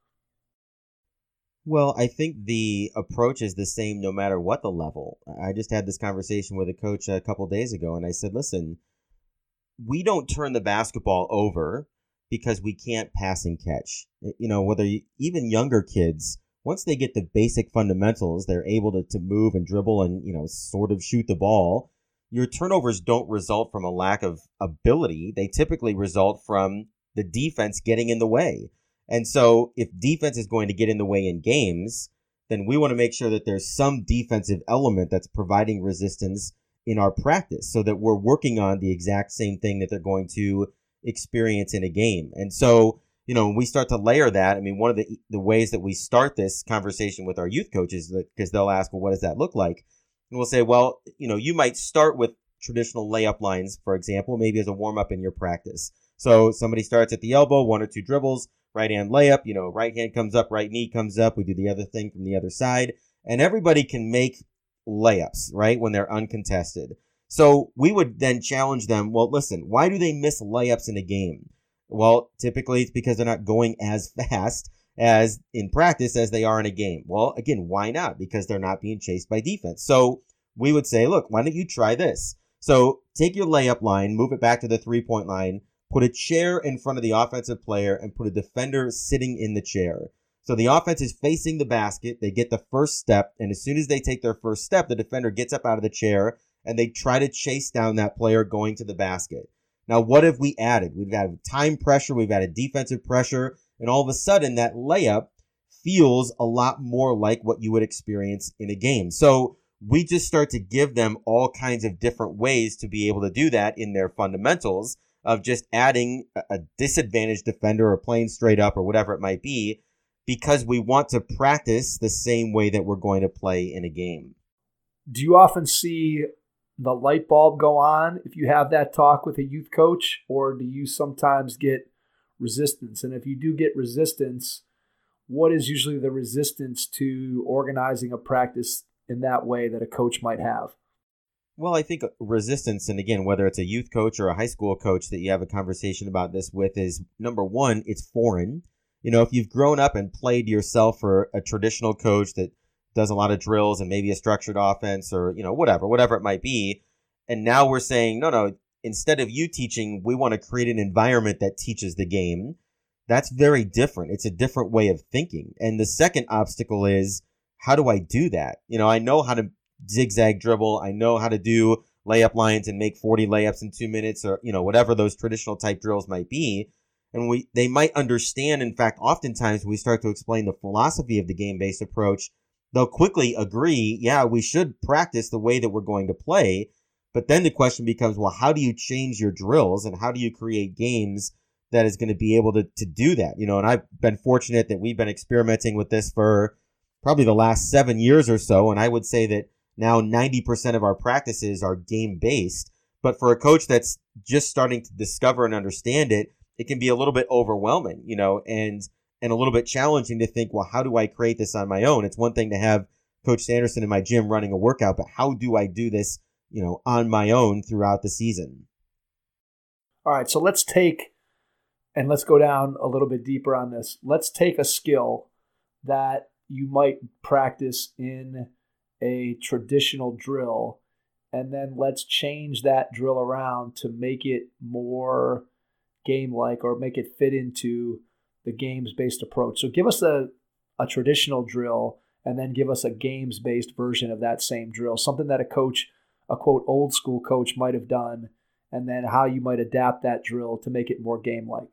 Well, I think the approach is the same no matter what the level. I just had this conversation with a coach a couple days ago, and I said, listen, we don't turn the basketball over because we can't pass and catch. You know, whether you, even younger kids, once they get the basic fundamentals, they're able to, to move and dribble and, you know, sort of shoot the ball. Your turnovers don't result from a lack of ability. They typically result from the defense getting in the way. And so if defense is going to get in the way in games, then we want to make sure that there's some defensive element that's providing resistance in our practice so that we're working on the exact same thing that they're going to experience in a game. And so, you know, when we start to layer that, I mean, one of the the ways that we start this conversation with our youth coaches, because they'll ask, well, what does that look like? And we'll say, well, you know, you might start with traditional layup lines, for example, maybe as a warm up in your practice. So somebody starts at the elbow, one or two dribbles, right hand layup, you know, right hand comes up, right knee comes up. We do the other thing from the other side. And everybody can make layups, right, when they're uncontested. So we would then challenge them, well, listen, why do they miss layups in a game? Well, typically it's because they're not going as fast as in practice as they are in a game. Well, again, why not? Because they're not being chased by defense. So we would say, look, why don't you try this? So take your layup line, move it back to the three-point line, put a chair in front of the offensive player, and put a defender sitting in the chair. So the offense is facing the basket. They get the first step, and as soon as they take their first step, the defender gets up out of the chair, and they try to chase down that player going to the basket. Now, what have we added? We've added time pressure, we've added defensive pressure, and all of a sudden that layup feels a lot more like what you would experience in a game. So we just start to give them all kinds of different ways to be able to do that in their fundamentals of just adding a disadvantaged defender or playing straight up or whatever it might be, because we want to practice the same way that we're going to play in a game. Do you often see the light bulb go on if you have that talk with a youth coach, or do you sometimes get resistance? And if you do get resistance, what is usually the resistance to organizing a practice in that way that a coach might have? Well, I think resistance, and again, whether it's a youth coach or a high school coach that you have a conversation about this with, is number one, it's foreign. You know, if you've grown up and played yourself for a traditional coach that does a lot of drills and maybe a structured offense or, you know, whatever, whatever it might be. And now we're saying, no, no, instead of you teaching, we want to create an environment that teaches the game. That's very different. It's a different way of thinking. And the second obstacle is, how do I do that? You know, I know how to zigzag dribble. I know how to do layup lines and make forty layups in two minutes or, you know, whatever those traditional type drills might be. And we, they might understand. In fact, oftentimes we start to explain the philosophy of the game-based approach. They'll quickly agree, yeah, we should practice the way that we're going to play. But then the question becomes, well, how do you change your drills and how do you create games that is going to be able to, to do that? You know, and I've been fortunate that we've been experimenting with this for probably the last seven years or so. And I would say that now ninety percent of our practices are game-based. But for a coach that's just starting to discover and understand it, it can be a little bit overwhelming, you know, and and a little bit challenging to think, well, how do I create this on my own? It's one thing to have Coach Sanderson in my gym running a workout, but how do I do this, you know, on my own throughout the season? All right, so let's take, and let's go down a little bit deeper on this. Let's take a skill that you might practice in a traditional drill, and then let's change that drill around to make it more game-like or make it fit into the games-based approach. So give us a, a traditional drill and then give us a games-based version of that same drill, something that a coach, a quote, old school coach might have done, and then how you might adapt that drill to make it more game-like.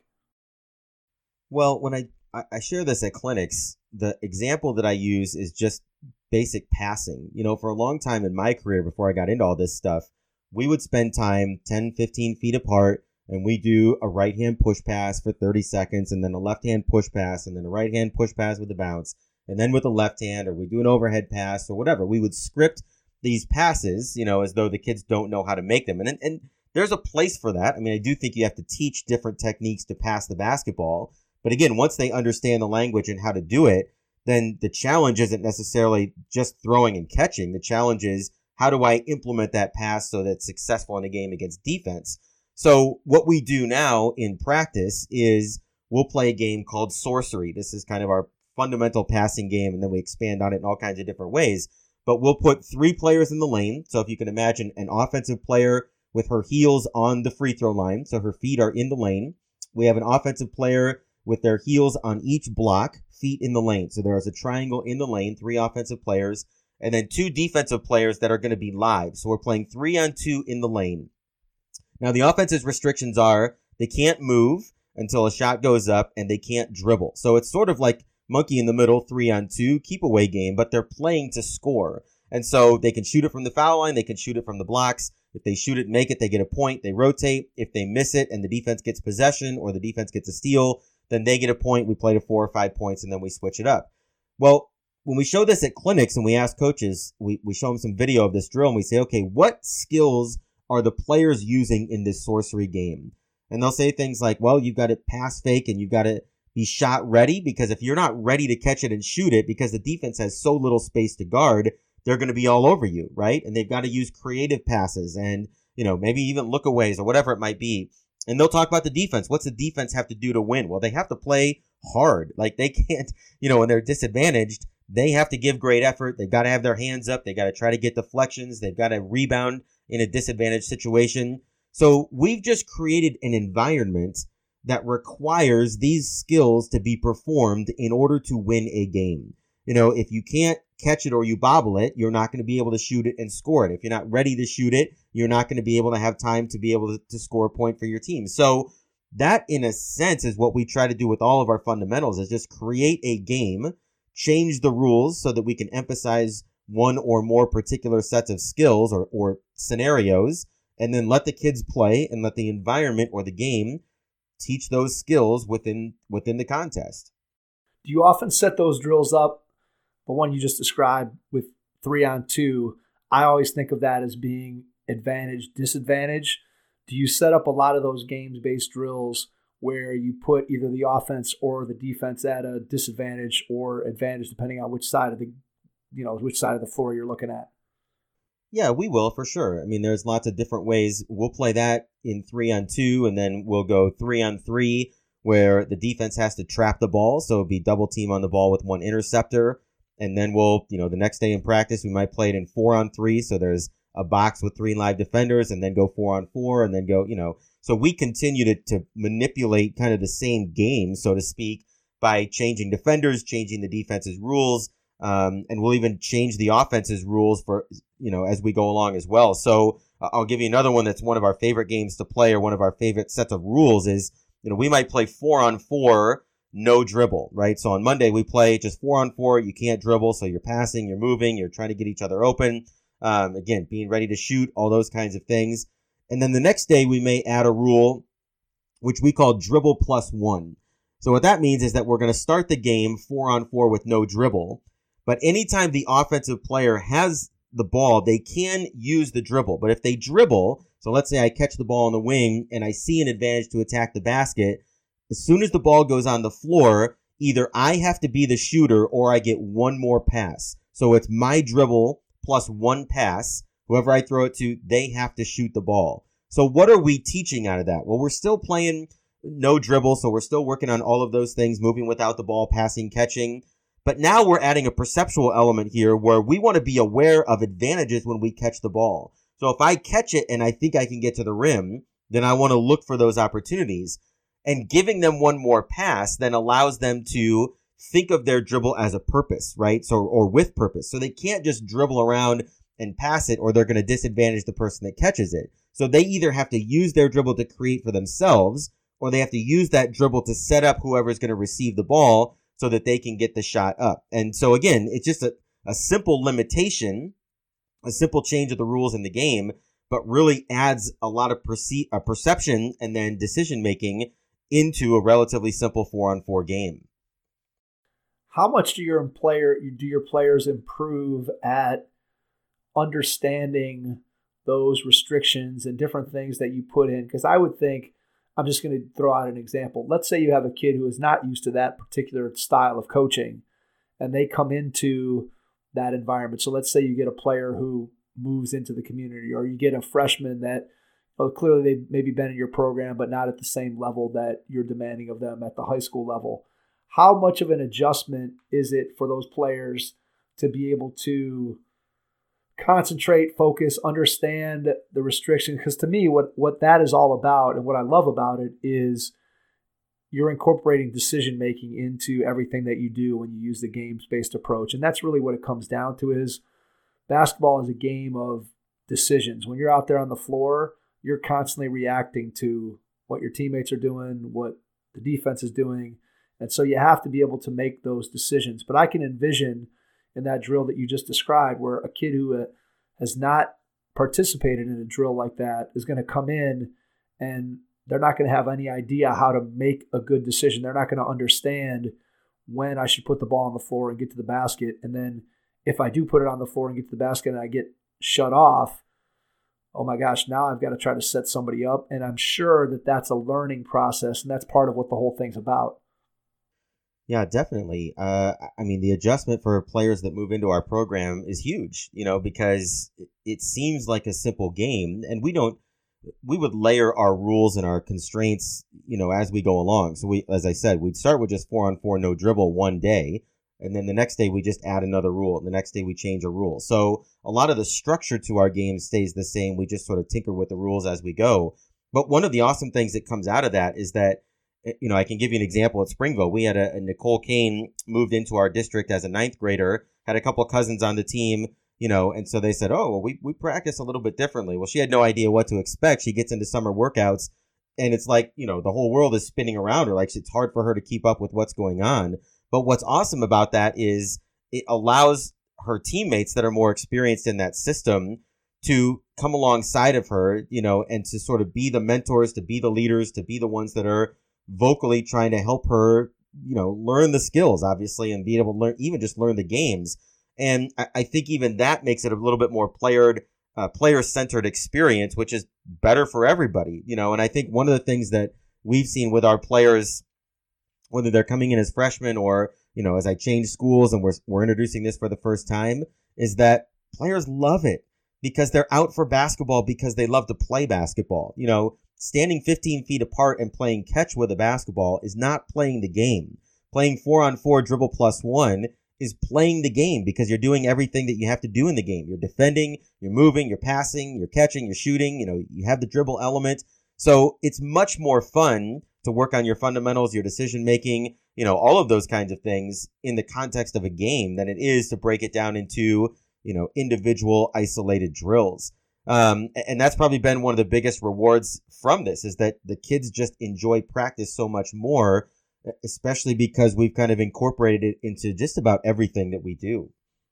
Well, when I, I share this at clinics, the example that I use is just basic passing. You know, for a long time in my career before I got into all this stuff, we would spend time ten, fifteen feet apart, and we do a right-hand push pass for thirty seconds, and then a left-hand push pass, and then a right-hand push pass with a bounce, and then with a left hand, or we do an overhead pass, or whatever. We would script these passes, you know, as though the kids don't know how to make them. And, and there's a place for that. I mean, I do think you have to teach different techniques to pass the basketball. But again, once they understand the language and how to do it, then the challenge isn't necessarily just throwing and catching. The challenge is, how do I implement that pass so that it's successful in a game against defense? So what we do now in practice is we'll play a game called Sorcery. This is kind of our fundamental passing game, and then we expand on it in all kinds of different ways. But we'll put three players in the lane. So if you can imagine an offensive player with her heels on the free throw line, so her feet are in the lane. We have an offensive player with their heels on each block, feet in the lane. So there is a triangle in the lane, three offensive players, and then two defensive players that are going to be live. So we're playing three on two in the lane. Now, the offense's restrictions are they can't move until a shot goes up, and they can't dribble. So it's sort of like monkey in the middle, three on two, keep away game, but they're playing to score. And so they can shoot it from the foul line, they can shoot it from the blocks. If they shoot it and make it, they get a point, they rotate. If they miss it and the defense gets possession or the defense gets a steal, then they get a point, we play to four or five points, and then we switch it up. Well, when we show this at clinics and we ask coaches, we, we show them some video of this drill and we say, okay, what skills are the players using in this sorcery game? And they'll say things like, well, you've got to pass fake and you've got to be shot ready, because if you're not ready to catch it and shoot it, because the defense has so little space to guard, they're going to be all over you, right? And they've got to use creative passes and, you know, maybe even lookaways or whatever it might be. And they'll talk about the defense. What's the defense have to do to win? Well, they have to play hard. Like they can't, you know, when they're disadvantaged, they have to give great effort. They've got to have their hands up. They got to try to get deflections. They've got to rebound in a disadvantaged situation. So we've just created an environment that requires these skills to be performed in order to win a game. You know, if you can't catch it or you bobble it, you're not going to be able to shoot it and score it. If you're not ready to shoot it, you're not going to be able to have time to be able to, to score a point for your team. So that, in a sense, is what we try to do with all of our fundamentals, is just create a game, change the rules so that we can emphasize one or more particular sets of skills or, or scenarios, and then let the kids play and let the environment or the game teach those skills within within the contest. Do you often set those drills up? The one you just described with three on two, I always think of that as being advantage, disadvantage. Do you set up a lot of those games-based drills where you put either the offense or the defense at a disadvantage or advantage, depending on which side of the, you know, which side of the floor you're looking at? Yeah, we will for sure. I mean, there's lots of different ways. We'll play that in three on two, and then we'll go three on three, where the defense has to trap the ball. So it'll be double team on the ball with one interceptor. And then we'll, you know, the next day in practice, we might play it in four on three. So there's a box with three live defenders, and then go four on four, and then go, you know. So we continue to, to manipulate kind of the same game, so to speak, by changing defenders, changing the defense's rules, um, and we'll even change the offense's rules for, you know, as we go along as well. So uh, I'll give you another one that's one of our favorite games to play, or one of our favorite sets of rules is, you know, we might play four on four, no dribble, right? So on Monday we play just four on four. You can't dribble, so you're passing, you're moving, you're trying to get each other open. Um, again, being ready to shoot, all those kinds of things. And then the next day we may add a rule which we call dribble plus one. So what that means is that we're going to start the game four on four with no dribble. But anytime the offensive player has the ball, they can use the dribble. But if they dribble, so let's say I catch the ball on the wing and I see an advantage to attack the basket, as soon as the ball goes on the floor, either I have to be the shooter or I get one more pass. So it's my dribble plus one pass. Whoever I throw it to, they have to shoot the ball. So what are we teaching out of that? Well, we're still playing no dribble, so we're still working on all of those things, moving without the ball, passing, catching. But now we're adding a perceptual element here where we want to be aware of advantages when we catch the ball. So if I catch it and I think I can get to the rim, then I want to look for those opportunities. And giving them one more pass then allows them to think of their dribble as a purpose, right? So, or with purpose. So they can't just dribble around and pass it, or they're going to disadvantage the person that catches it. So they either have to use their dribble to create for themselves, or they have to use that dribble to set up whoever's going to receive the ball so that they can get the shot up. And so again, it's just a, a simple limitation, a simple change of the rules in the game, but really adds a lot of perce- uh, perception and then decision making into a relatively simple four on four game. How much do your player do your players improve at understanding those restrictions and different things that you put in? Because I would think, I'm just going to throw out an example. Let's say you have a kid who is not used to that particular style of coaching, and they come into that environment. So let's say you get a player who moves into the community, or you get a freshman that, well, clearly they've maybe been in your program, but not at the same level that you're demanding of them at the high school level. How much of an adjustment is it for those players to be able to concentrate, focus, understand the restrictions? Because to me, what, what that is all about, and what I love about it, is you're incorporating decision-making into everything that you do when you use the games-based approach. And that's really what it comes down to, is basketball is a game of decisions. When you're out there on the floor, you're constantly reacting to what your teammates are doing, what the defense is doing. And so you have to be able to make those decisions. But I can envision in that drill that you just described, where a kid who has not participated in a drill like that is going to come in and they're not going to have any idea how to make a good decision. They're not going to understand when I should put the ball on the floor and get to the basket. And then if I do put it on the floor and get to the basket and I get shut off, oh my gosh, now I've got to try to set somebody up. And I'm sure that that's a learning process, and that's part of what the whole thing's about. Yeah, definitely. Uh, I mean, the adjustment for players that move into our program is huge, you know, because it seems like a simple game, and we don't, we would layer our rules and our constraints, you know, as we go along. So we, as I said, we'd start with just four on four, no dribble one day. And then the next day we just add another rule. And the next day we change a rule. So a lot of the structure to our game stays the same. We just sort of tinker with the rules as we go. But one of the awesome things that comes out of that is that, you know, I can give you an example at Springville. We had a, a Nicole Kane moved into our district as a ninth grader, had a couple of cousins on the team, you know, and so they said, oh, well, we, we practice a little bit differently. Well, she had no idea what to expect. She gets into summer workouts and it's like, you know, the whole world is spinning around her. Like it's hard for her to keep up with what's going on. But what's awesome about that is it allows her teammates that are more experienced in that system to come alongside of her, you know, and to sort of be the mentors, to be the leaders, to be the ones that are vocally trying to help her, you know, learn the skills, obviously, and be able to learn, even just learn the games. And I, I think even that makes it a little bit more player, uh, player-centered experience, which is better for everybody, you know. And I think one of the things that we've seen with our players, whether they're coming in as freshmen or, you know, as I change schools and we're we're introducing this for the first time, is that players love it because they're out for basketball because they love to play basketball. You know, standing fifteen feet apart and playing catch with a basketball is not playing the game. Playing four on four dribble plus one is playing the game because you're doing everything that you have to do in the game. You're defending, you're moving, you're passing, you're catching, you're shooting, you know, you have the dribble element. So it's much more fun to work on your fundamentals, your decision making, you know, all of those kinds of things in the context of a game than it is to break it down into, you know, individual isolated drills. Um, and that's probably been one of the biggest rewards from this is that the kids just enjoy practice so much more, especially because we've kind of incorporated it into just about everything that we do.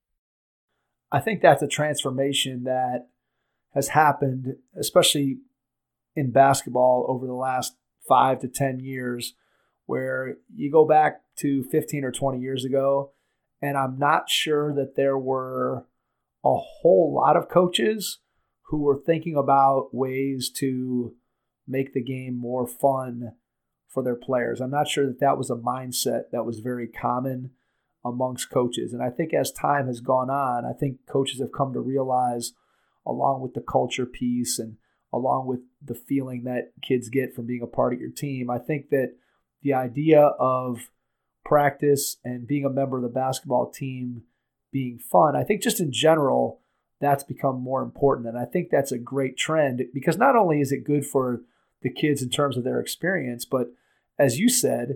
I think that's a transformation that has happened, especially in basketball over the last five to ten years, where you go back to fifteen or twenty years ago, and I'm not sure that there were a whole lot of coaches who were thinking about ways to make the game more fun for their players. I'm not sure that that was a mindset that was very common amongst coaches. And I think as time has gone on, I think coaches have come to realize, along with the culture piece and along with the feeling that kids get from being a part of your team, I think that the idea of practice and being a member of the basketball team being fun, I think just in general, that's become more important. And I think that's a great trend because not only is it good for the kids in terms of their experience, but as you said,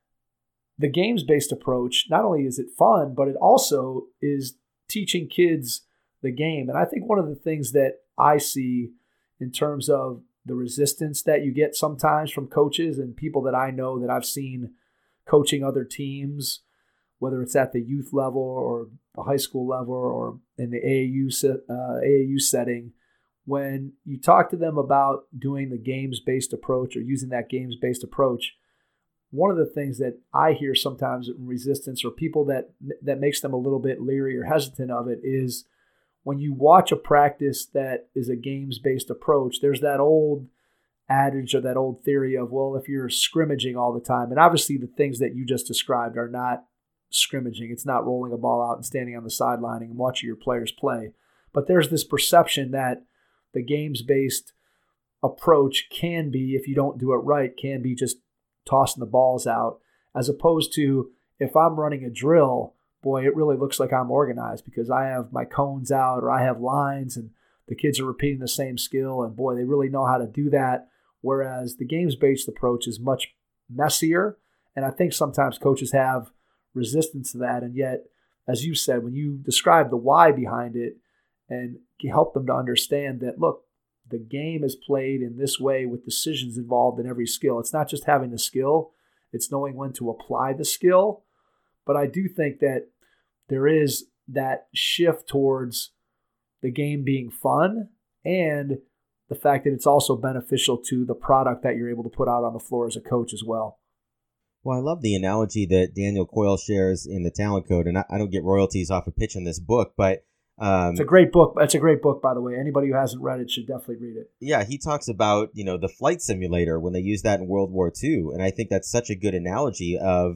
the games-based approach, not only is it fun, but it also is teaching kids the game. And I think one of the things that I see in terms of the resistance that you get sometimes from coaches and people that I know that I've seen coaching other teams, whether it's at the youth level or the high school level or in the A A U, uh, A A U setting, when you talk to them about doing the games-based approach or using that games-based approach, one of the things that I hear sometimes in resistance or people that that makes them a little bit leery or hesitant of it is when you watch a practice that is a games-based approach, there's that old adage or that old theory of, well, if you're scrimmaging all the time, and obviously the things that you just described are not scrimmaging. It's not rolling a ball out and standing on the sideline and watching your players play. But there's this perception that the games-based approach can be, if you don't do it right, can be just tossing the balls out, as opposed to if I'm running a drill, boy, it really looks like I'm organized because I have my cones out or I have lines and the kids are repeating the same skill and boy, they really know how to do that. Whereas the games-based approach is much messier. And I think sometimes coaches have resistance to that. And yet, as you said, when you describe the why behind it and help them to understand that, look, the game is played in this way with decisions involved in every skill. It's not just having the skill, it's knowing when to apply the skill. But I do think that there is that shift towards the game being fun and the fact that it's also beneficial to the product that you're able to put out on the floor as a coach as well. Well, I love the analogy that Daniel Coyle shares in the Talent Code, and I, I don't get royalties off of pitching this book, but Um, it's a great book. It's a great book, by the way. Anybody who hasn't read it should definitely read it. Yeah, he talks about, you know, the flight simulator when they used that in World War Two. And I think that's such a good analogy of,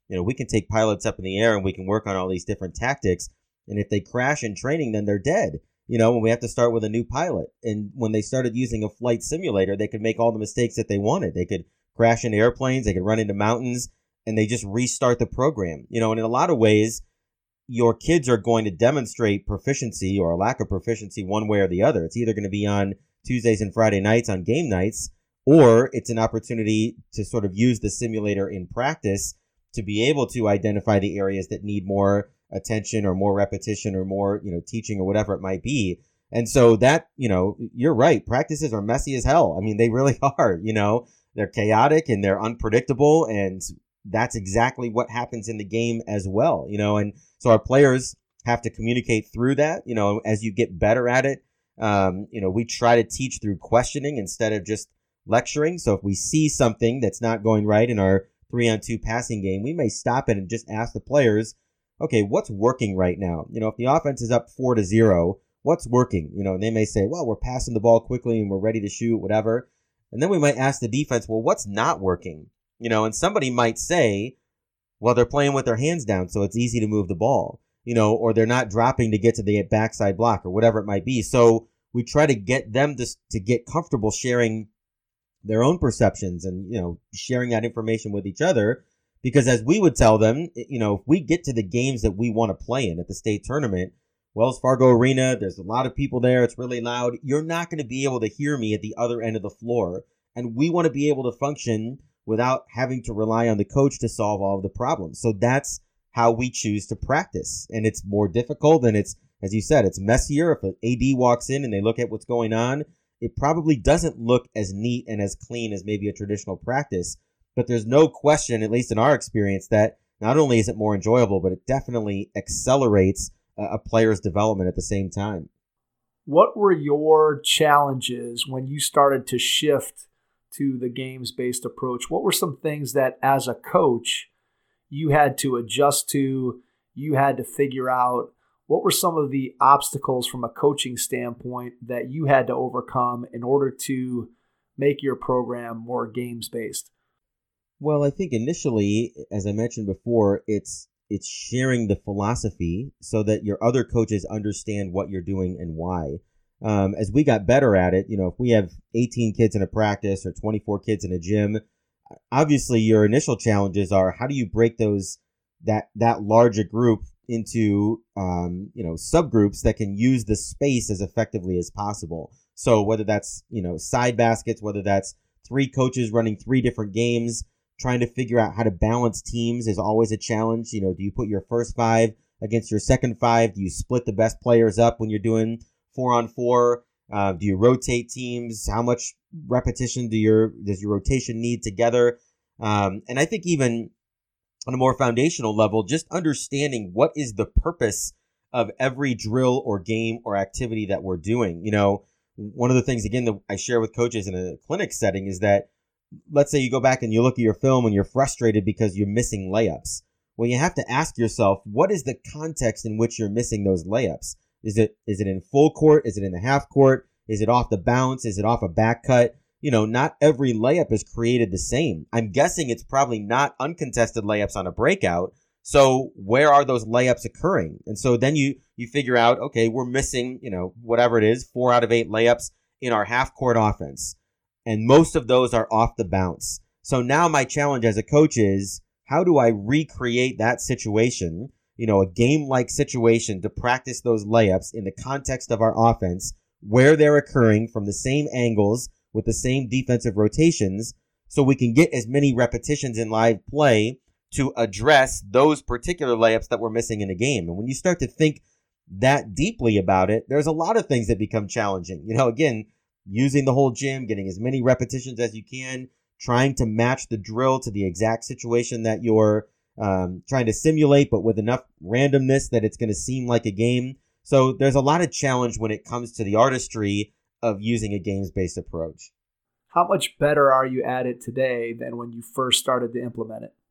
you know, we can take pilots up in the air and we can work on all these different tactics. And if they crash in training, then they're dead. You know, when we have to start with a new pilot. And when they started using a flight simulator, they could make all the mistakes that they wanted. They could crash into airplanes, they could run into mountains, and they just restart the program. You know, and in a lot of ways, your kids are going to demonstrate proficiency or a lack of proficiency one way or the other. It's either going to be on Tuesdays and Friday nights on game nights, or it's an opportunity to sort of use the simulator in practice to be able to identify the areas that need more attention or more repetition or more, you know, teaching or whatever it might be. And so that, you know, you're right. Practices are messy as hell. I mean, they really are, you know, they're chaotic and they're unpredictable. And that's exactly what happens in the game as well, you know, and so our players have to communicate through that, you know, as you get better at it. Um, you know, we try to teach through questioning instead of just lecturing. So if we see something that's not going right in our three on two passing game, we may stop it and just ask the players, okay, what's working right now? You know, if the offense is up four to zero, what's working? You know, and they may say, well, we're passing the ball quickly and we're ready to shoot, whatever. And then we might ask the defense, well, what's not working? You know, and somebody might say, well, they're playing with their hands down, so it's easy to move the ball, you know, or they're not dropping to get to the backside block or whatever it might be. So we try to get them to, to get comfortable sharing their own perceptions and, you know, sharing that information with each other. Because as we would tell them, you know, if we get to the games that we want to play in at the state tournament, Wells Fargo Arena, there's a lot of people there. It's really loud. You're not going to be able to hear me at the other end of the floor. And we want to be able to function without having to rely on the coach to solve all of the problems. So that's how we choose to practice. And it's more difficult, and it's, as you said, it's messier. If an A D walks in and they look at what's going on, it probably doesn't look as neat and as clean as maybe a traditional practice. But there's no question, at least in our experience, that not only is it more enjoyable, but it definitely accelerates a, a player's development at the same time. What were your challenges when you started to shift to the games-based approach? What were some things that, as a coach, you had to adjust to, you had to figure out? What were some of the obstacles from a coaching standpoint that you had to overcome in order to make your program more games-based? Well, I think initially, as I mentioned before, it's it's sharing the philosophy so that your other coaches understand what you're doing and why. Um, as we got better at it, you know, if we have eighteen kids in a practice or twenty-four kids in a gym, obviously your initial challenges are how do you break those that that larger group into um, you know subgroups that can use the space as effectively as possible. So whether that's you know side baskets, whether that's three coaches running three different games, trying to figure out how to balance teams is always a challenge. You know, do you put your first five against your second five? Do you split the best players up when you're doing four on four? Uh, do you rotate teams? How much repetition do your does your rotation need together? Um, and I think even on a more foundational level, just understanding what is the purpose of every drill or game or activity that we're doing. You know, one of the things, again, that I share with coaches in a clinic setting is that, let's say you go back and you look at your film and you're frustrated because you're missing layups. Well, you have to ask yourself, what is the context in which you're missing those layups? Is it is it in full court? Is it in the half court? Is it off the bounce? Is it off a back cut? You know, not every layup is created the same. I'm guessing it's probably not uncontested layups on a breakout. So where are those layups occurring? And so then you you figure out, okay, we're missing, you know, whatever it is, four out of eight layups in our half court offense. And most of those are off the bounce. So now my challenge as a coach is, how do I recreate that situation, you know, a game-like situation to practice those layups in the context of our offense, where they're occurring from the same angles with the same defensive rotations, so we can get as many repetitions in live play to address those particular layups that we're missing in a game. And when you start to think that deeply about it, there's a lot of things that become challenging. You know, again, using the whole gym, getting as many repetitions as you can, trying to match the drill to the exact situation that you're um, trying to simulate, but with enough randomness that it's going to seem like a game. So there's a lot of challenge when it comes to the artistry of using a games-based approach. How much better are you at it today than when you first started to implement it?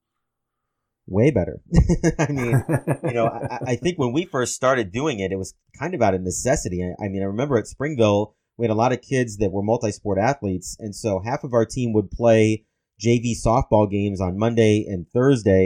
Way better. I mean, you know, I, I think when we first started doing it, it was kind of out of necessity. I, I mean, I remember at Springville, we had a lot of kids that were multi-sport athletes, and so half of our team would play J V softball games on Monday and Thursday,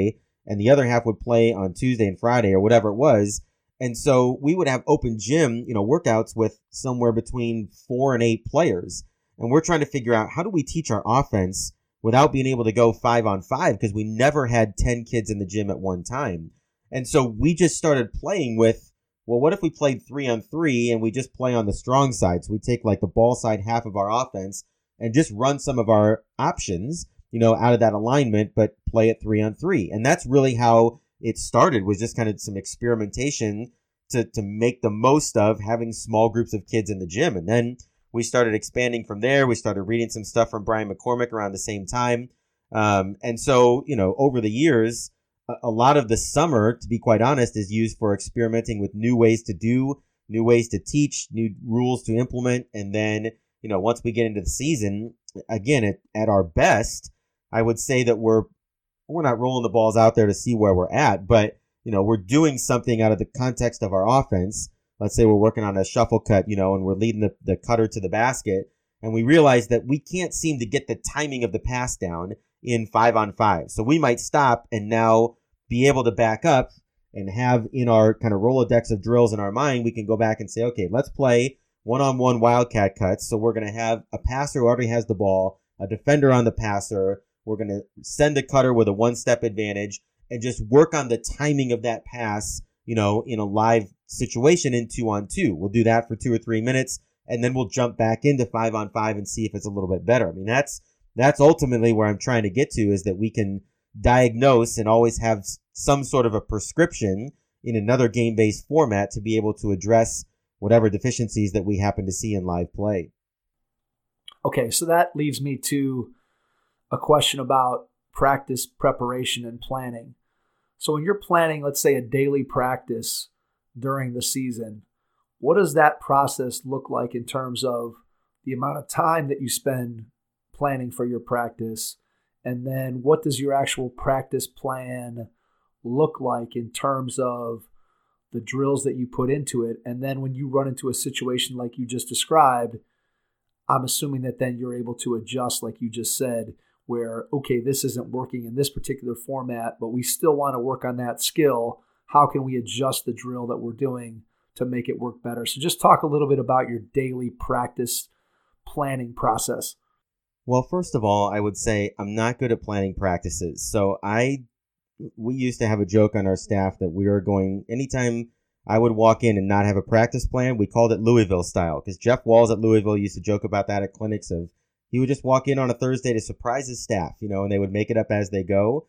and the other half would play on Tuesday and Friday or whatever it was. And so we would have open gym, you know, workouts with somewhere between four and eight players. And we're trying to figure out, how do we teach our offense without being able to go five on five? Because we never had ten kids in the gym at one time. And so we just started playing with, well, what if we played three on three and we just play on the strong side? So we take like the ball side half of our offense and just run some of our options, you know, out of that alignment, but play it three on three. And that's really how it started, was just kind of some experimentation to, to make the most of having small groups of kids in the gym. And then we started expanding from there. We started reading some stuff from Brian McCormick around the same time. Um, and so, you know, over the years, a, a lot of the summer, to be quite honest, is used for experimenting with new ways to do, new ways to teach, new rules to implement. And then, you know, once we get into the season, again, at, at our best, I would say that we're we're not rolling the balls out there to see where we're at, but, you know, we're doing something out of the context of our offense. Let's say we're working on a shuffle cut, you know, and we're leading the, the cutter to the basket, and we realize that we can't seem to get the timing of the pass down in five on five. So we might stop and now be able to back up and have in our kind of Rolodex of drills in our mind, we can go back and say, okay, let's play one-on-one wildcat cuts. So we're going to have a passer who already has the ball, a defender on the passer. We're going to send the cutter with a one-step advantage and just work on the timing of that pass, you know, in a live situation in two on two. We'll do that for two or three minutes, and then we'll jump back into five on five and see if it's a little bit better. I mean, that's that's ultimately where I'm trying to get to, is that we can diagnose and always have some sort of a prescription in another game-based format to be able to address whatever deficiencies that we happen to see in live play. Okay, so that leaves me to a question about practice preparation and planning. So when you're planning, let's say, a daily practice during the season, what does that process look like in terms of the amount of time that you spend planning for your practice? And then what does your actual practice plan look like in terms of the drills that you put into it? And then when you run into a situation like you just described, I'm assuming that then you're able to adjust, like you just said, where, okay, this isn't working in this particular format, but we still want to work on that skill. How can we adjust the drill that we're doing to make it work better? So just talk a little bit about your daily practice planning process. Well, first of all, I would say I'm not good at planning practices. So I, we used to have a joke on our staff that we were going, anytime I would walk in and not have a practice plan, we called it Louisville style, because Jeff Walls at Louisville used to joke about that at clinics of, he would just walk in on a Thursday to surprise his staff, you know, and they would make it up as they go.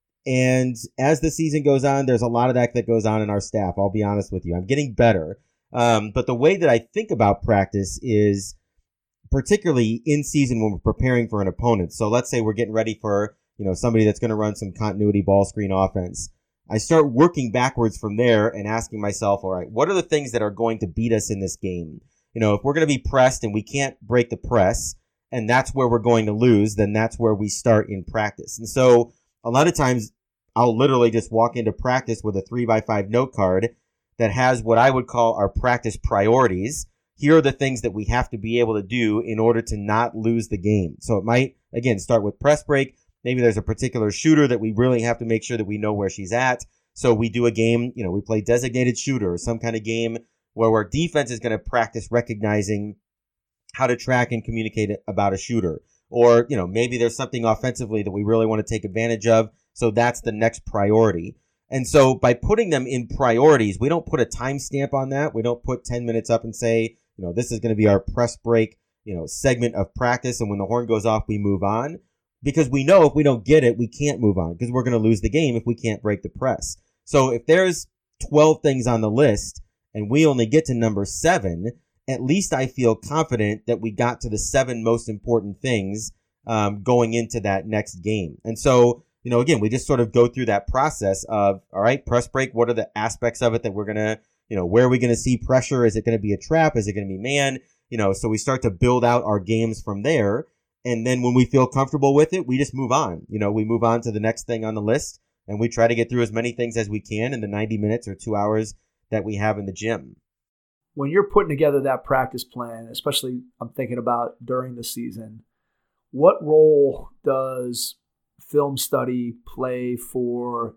And as the season goes on, there's a lot of that that goes on in our staff. I'll be honest with you. I'm getting better. Um, but the way that I think about practice is particularly in season when we're preparing for an opponent. So let's say we're getting ready for, you know, somebody that's going to run some continuity ball screen offense. I start working backwards from there and asking myself, all right, what are the things that are going to beat us in this game? You know, if we're going to be pressed and we can't break the press, and that's where we're going to lose, then that's where we start in practice. And so a lot of times I'll literally just walk into practice with a three by five note card that has what I would call our practice priorities. Here are the things that we have to be able to do in order to not lose the game. So it might, again, start with press break. Maybe there's a particular shooter that we really have to make sure that we know where she's at. So we do a game, you know, we play designated shooter or some kind of game where our defense is going to practice recognizing how to track and communicate about a shooter. Or, you know, maybe there's something offensively that we really want to take advantage of. So that's the next priority. And so by putting them in priorities, we don't put a timestamp on that. We don't put ten minutes up and say, you know, this is going to be our press break, you know, segment of practice. And when the horn goes off, we move on. Because we know if we don't get it, we can't move on because we're going to lose the game if we can't break the press. So if there's twelve things on the list and we only get to number seven, at least I feel confident that we got to the seven most important things um, going into that next game. And so, you know, again, we just sort of go through that process of, all right, press break. What are the aspects of it that we're going to, you know, where are we going to see pressure? Is it going to be a trap? Is it going to be man? You know, so we start to build out our games from there. And then when we feel comfortable with it, we just move on. You know, we move on to the next thing on the list and we try to get through as many things as we can in the ninety minutes or two hours that we have in the gym. When you're putting together that practice plan, especially I'm thinking about during the season, what role does film study play for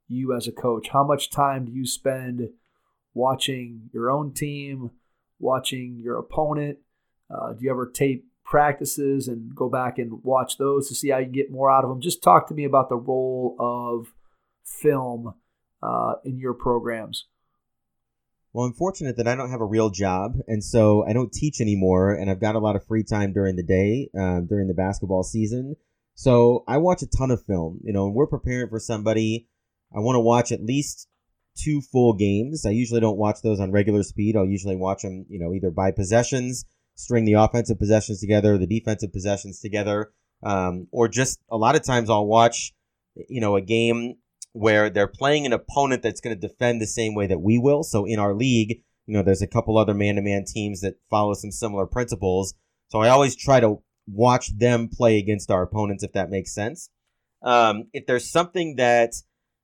you as a coach? How much time do you spend watching your own team, watching your opponent? Uh, do you ever tape practices and go back and watch those to see how you get more out of them? Just talk to me about the role of film uh, in your programs. Well, I'm fortunate that I don't have a real job, and so I don't teach anymore, and I've got a lot of free time during the day, um, during the basketball season. So I watch a ton of film. You know, and we're preparing for somebody. I want to watch at least two full games. I usually don't watch those on regular speed. I'll usually watch them, you know, either by possessions, string the offensive possessions together, the defensive possessions together, um, or just a lot of times I'll watch, you know, a game where they're playing an opponent that's going to defend the same way that we will. So in our league, you know, there's a couple other man-to-man teams that follow some similar principles. So I always try to watch them play against our opponents, if that makes sense. Um, if there's something that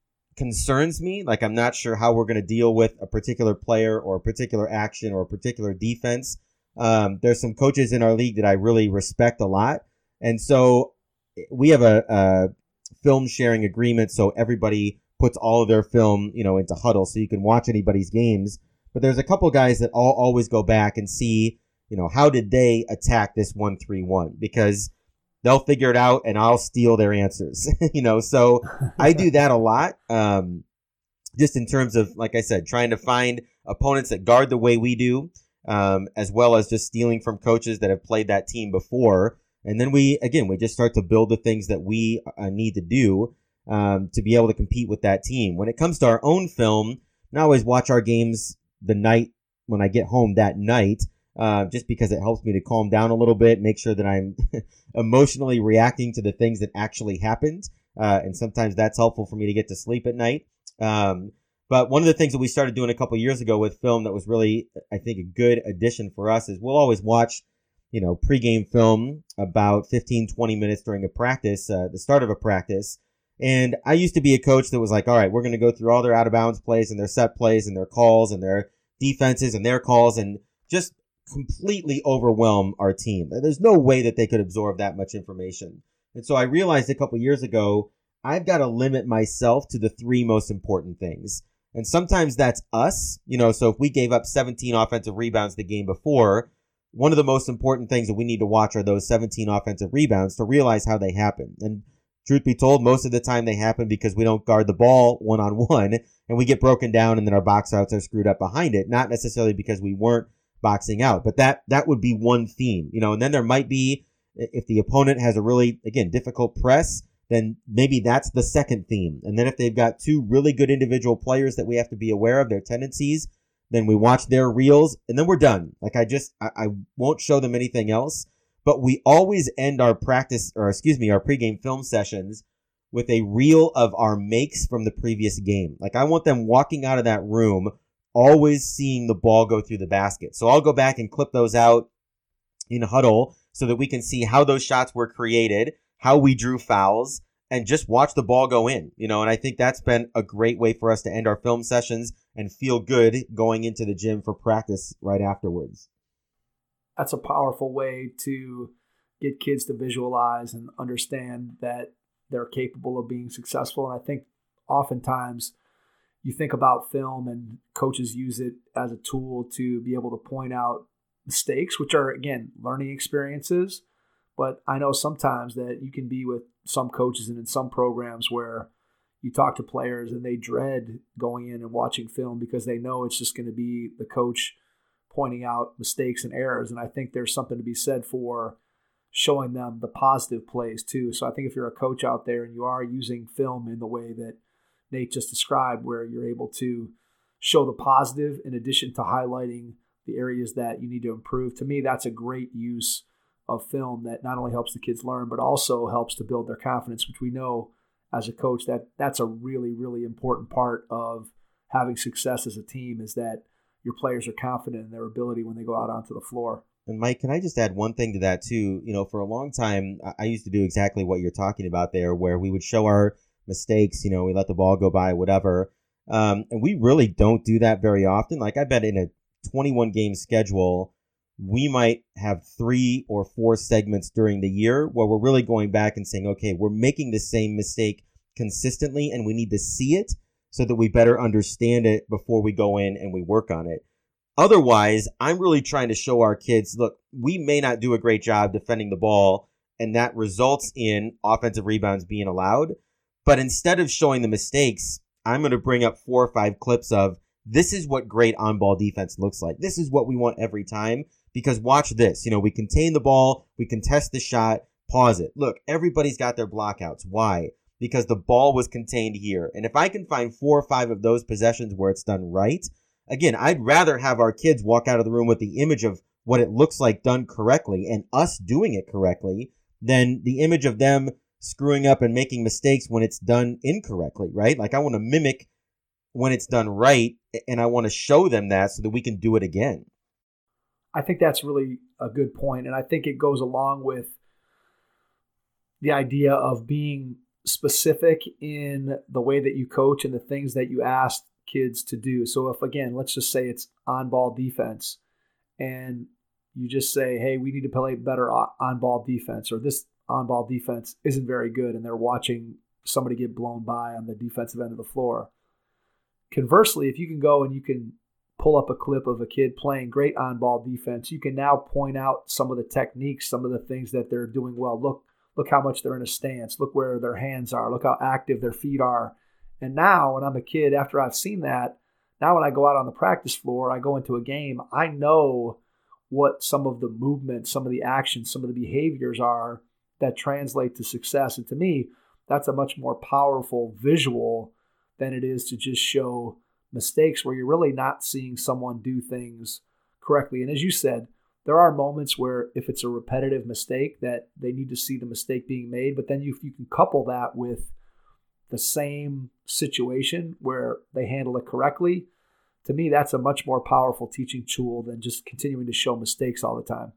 concerns me, like I'm not sure how we're going to deal with a particular player or a particular action or a particular defense, um, there's some coaches in our league that I really respect a lot. And so we have a, a film sharing agreement, so everybody puts all of their film, you know, into Huddle, so you can watch anybody's games. But there's a couple guys that all always go back and see, you know, how did they attack this one three one? Because they'll figure it out, and I'll steal their answers. you know, so I do that a lot. Um, just in terms of, like I said, trying to find opponents that guard the way we do, um, as well as just stealing from coaches that have played that team before. And then we, again, we just start to build the things that we uh, need to do um, to be able to compete with that team. When it comes to our own film, I always watch our games the night when I get home that night, uh, just because it helps me to calm down a little bit, make sure that I'm emotionally reacting to the things that actually happened. Uh, and sometimes that's helpful for me to get to sleep at night. Um, but one of the things that we started doing a couple years ago with film that was really, I think, a good addition for us is we'll always watch you know, pregame film about fifteen, twenty minutes during a practice, uh, the start of a practice. And I used to be a coach that was like, all right, we're going to go through all their out of bounds plays and their set plays and their calls and their defenses and their calls and just completely overwhelm our team. There's no way that they could absorb that much information. And so I realized a couple years ago, I've got to limit myself to the three most important things. And sometimes that's us, you know, so if we gave up seventeen offensive rebounds the game before, one of the most important things that we need to watch are those seventeen offensive rebounds to realize how they happen. And truth be told, most of the time they happen because we don't guard the ball one-on-one and we get broken down and then our box outs are screwed up behind it. Not necessarily because we weren't boxing out, but that, that would be one theme, you know, and then there might be, if the opponent has a really, again, difficult press, then maybe that's the second theme. And then if they've got two really good individual players that we have to be aware of their tendencies, then we watch their reels, and then we're done. Like I just, I, I won't show them anything else. But we always end our practice, or excuse me, our pregame film sessions with a reel of our makes from the previous game. Like I want them walking out of that room, always seeing the ball go through the basket. So I'll go back and clip those out in Huddle so that we can see how those shots were created, how we drew fouls, and just watch the ball go in. You know, and I think that's been a great way for us to end our film sessions and feel good going into the gym for practice right afterwards. That's a powerful way to get kids to visualize and understand that they're capable of being successful. And I think oftentimes you think about film and coaches use it as a tool to be able to point out mistakes, which are, again, learning experiences. But I know sometimes that you can be with some coaches and in some programs where you talk to players and they dread going in and watching film because they know it's just going to be the coach pointing out mistakes and errors. And I think there's something to be said for showing them the positive plays too. So I think if you're a coach out there and you are using film in the way that Nate just described, where you're able to show the positive in addition to highlighting the areas that you need to improve, to me, that's a great use of film that not only helps the kids learn, but also helps to build their confidence, which we know as a coach that that's a really, really important part of having success as a team, is that your players are confident in their ability when they go out onto the floor. And Mike, can I just add one thing to that too? You know, for a long time, I used to do exactly what you're talking about there, where we would show our mistakes, you know, we let the ball go by, whatever. Um, and we really don't do that very often. Like I bet in a twenty-one game schedule, we might have three or four segments during the year where we're really going back and saying, okay, we're making the same mistake consistently and we need to see it so that we better understand it before we go in and we work on it. Otherwise, I'm really trying to show our kids, look, we may not do a great job defending the ball, and that results in offensive rebounds being allowed. But instead of showing the mistakes, I'm going to bring up four or five clips of, this is what great on-ball defense looks like. This is what we want every time. Because watch this. You know, we contain the ball, we contest the shot, pause it. Look, everybody's got their blockouts. Why? Because the ball was contained here. And if I can find four or five of those possessions where it's done right, again, I'd rather have our kids walk out of the room with the image of what it looks like done correctly and us doing it correctly than the image of them screwing up and making mistakes when it's done incorrectly, right? Like, I want to mimic when it's done right, and I want to show them that so that we can do it again. I think that's really a good point, and I think it goes along with the idea of being specific in the way that you coach and the things that you ask kids to do. So if, again, let's just say it's on-ball defense, and you just say, hey, we need to play better on-ball defense, or this on-ball defense isn't very good, and they're watching somebody get blown by on the defensive end of the floor. Conversely, if you can go and you can pull up a clip of a kid playing great on-ball defense, you can now point out some of the techniques, some of the things that they're doing well. Look, look how much they're in a stance. Look where their hands are. Look how active their feet are. And now when I'm a kid, after I've seen that, now when I go out on the practice floor, I go into a game, I know what some of the movements, some of the actions, some of the behaviors are that translate to success. And to me, that's a much more powerful visual than it is to just show mistakes where you're really not seeing someone do things correctly. And as you said, there are moments where if it's a repetitive mistake that they need to see the mistake being made, but then you, you can couple that with the same situation where they handle it correctly. To me, that's a much more powerful teaching tool than just continuing to show mistakes all the time.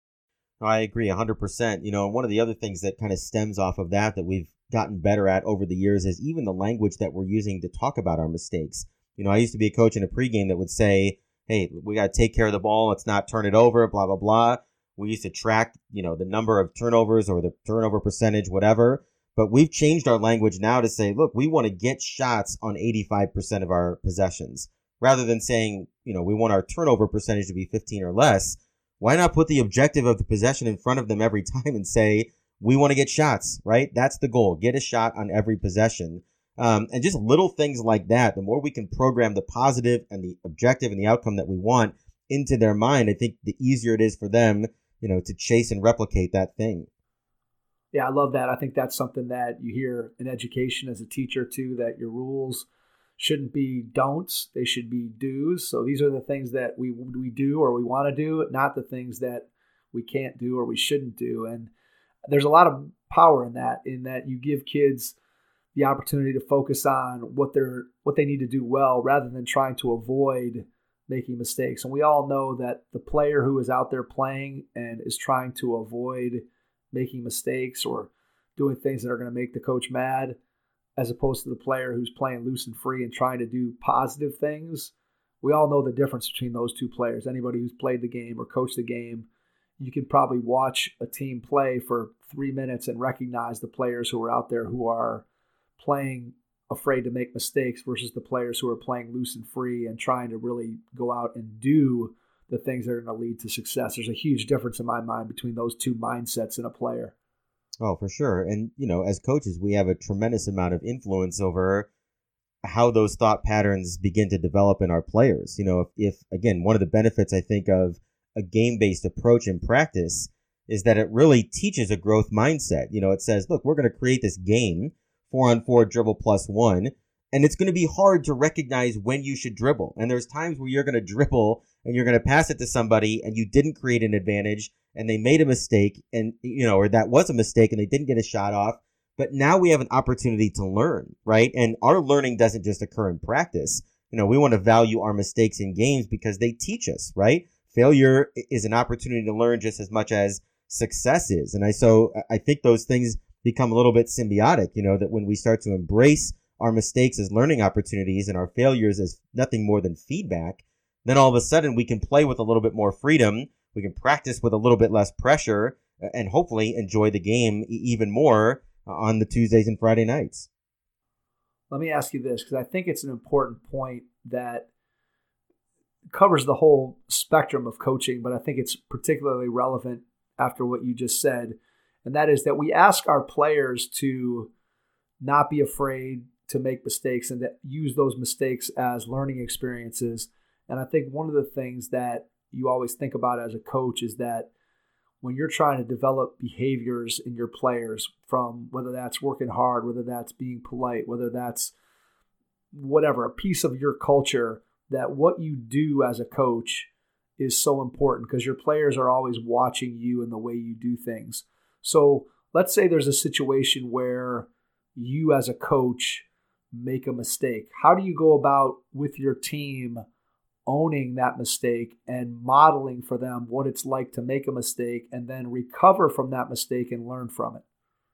I agree one hundred percent. You know, one of the other things that kind of stems off of that that we've gotten better at over the years is even the language that we're using to talk about our mistakes. You know, I used to be a coach in a pregame that would say, hey, we got to take care of the ball. Let's not turn it over, blah, blah, blah. We used to track, you know, the number of turnovers or the turnover percentage, whatever. But we've changed our language now to say, look, we want to get shots on eighty-five percent of our possessions. Rather than saying, you know, we want our turnover percentage to be fifteen or less. Why not put the objective of the possession in front of them every time and say, we want to get shots, right? That's the goal. Get a shot on every possession. Um, and just little things like that. The more we can program the positive and the objective and the outcome that we want into their mind, I think the easier it is for them, you know, to chase and replicate that thing. Yeah, I love that. I think that's something that you hear in education as a teacher too, that your rules shouldn't be don'ts. They should be do's. So these are the things that we we do or we want to do, not the things that we can't do or we shouldn't do. And there's a lot of power in that, in that you give kids the opportunity to focus on what they're what they need to do well rather than trying to avoid making mistakes. And we all know that the player who is out there playing and is trying to avoid making mistakes or doing things that are going to make the coach mad, as opposed to the player who's playing loose and free and trying to do positive things, we all know the difference between those two players. Anybody who's played the game or coached the game, you can probably watch a team play for three minutes and recognize the players who are out there who are playing afraid to make mistakes versus the players who are playing loose and free and trying to really go out and do the things that are going to lead to success. There's a huge difference in my mind between those two mindsets in a player. Oh, for sure. And, you know, as coaches, we have a tremendous amount of influence over how those thought patterns begin to develop in our players. You know, if, if again, one of the benefits I think of a game-based approach in practice is that it really teaches a growth mindset. You know, it says, look, we're going to create this game, four on four dribble plus one, and it's going to be hard to recognize when you should dribble. And there's times where you're going to dribble and you're going to pass it to somebody and you didn't create an advantage and they made a mistake and, you know, or that was a mistake and they didn't get a shot off. But now we have an opportunity to learn, right? And our learning doesn't just occur in practice. You know, we want to value our mistakes in games because they teach us, right? Failure is an opportunity to learn just as much as success is. And I, so I think those things become a little bit symbiotic, you know, that when we start to embrace our mistakes as learning opportunities and our failures as nothing more than feedback, then all of a sudden we can play with a little bit more freedom. We can practice with a little bit less pressure and hopefully enjoy the game even more on the Tuesdays and Friday nights. let me ask you this, because I think it's an important point that covers the whole spectrum of coaching, but I think it's particularly relevant after what you just said. And that is that we ask our players to not be afraid to make mistakes and to use those mistakes as learning experiences. And I think one of the things that you always think about as a coach is that when you're trying to develop behaviors in your players, from whether that's working hard, whether that's being polite, whether that's whatever, a piece of your culture, that what you do as a coach is so important because your players are always watching you and the way you do things. So let's say there's a situation where you as a coach make a mistake. How do you go about with your team owning that mistake and modeling for them what it's like to make a mistake and then recover from that mistake and learn from it?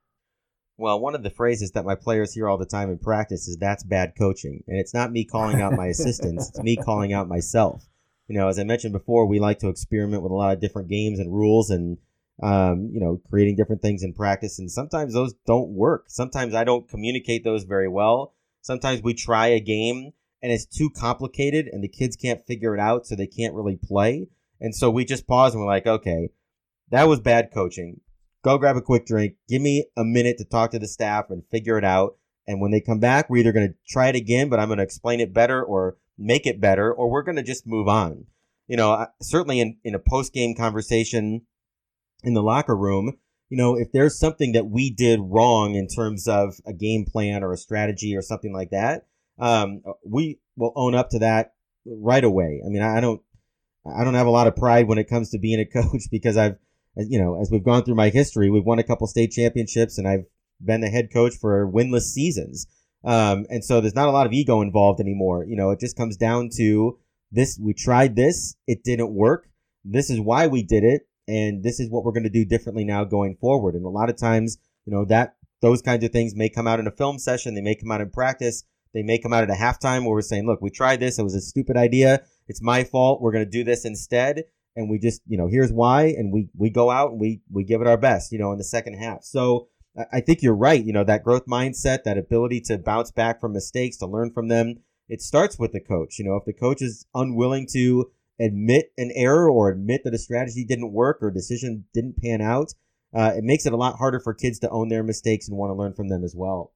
Well, one of the phrases that my players hear all the time in practice is that's bad coaching. And it's not me calling out my assistants. It's me calling out myself. You know, as I mentioned before, we like to experiment with a lot of different games and rules and, um, you know, creating different things in practice. And sometimes those don't work. Sometimes I don't communicate those very well. Sometimes we try a game and it's too complicated and the kids can't figure it out, so they can't really play. And so we just pause and we're like, okay, that was bad coaching. Go grab a quick drink. Give me a minute to talk to the staff and figure it out. And when they come back, we're either going to try it again, but I'm going to explain it better or make it better, or we're going to just move on. You know, certainly in, in a post-game conversation in the locker room, you know, if there's something that we did wrong in terms of a game plan or a strategy or something like that, um, we will own up to that right away. I mean, I don't, I don't have a lot of pride when it comes to being a coach because I've, you know, as we've gone through my history, we've won a couple state championships and I've been the head coach for winless seasons. Um, and so there's not a lot of ego involved anymore. You know, it just comes down to this. We tried this. It didn't work. This is why we did it. And this is what we're going to do differently now going forward. And a lot of times, you know, that those kinds of things may come out in a film session. They may come out in practice. They may come out at a halftime where we're saying, look, we tried this. It was a stupid idea. It's my fault. We're going to do this instead. And we just, you know, here's why. And we, we go out and we, we give it our best, you know, in the second half. So I think you're right. You know, that growth mindset, that ability to bounce back from mistakes, to learn from them, it starts with the coach. You know, if the coach is unwilling to admit an error or admit that a strategy didn't work or a decision didn't pan out, uh, it makes it a lot harder for kids to own their mistakes and want to learn from them as well.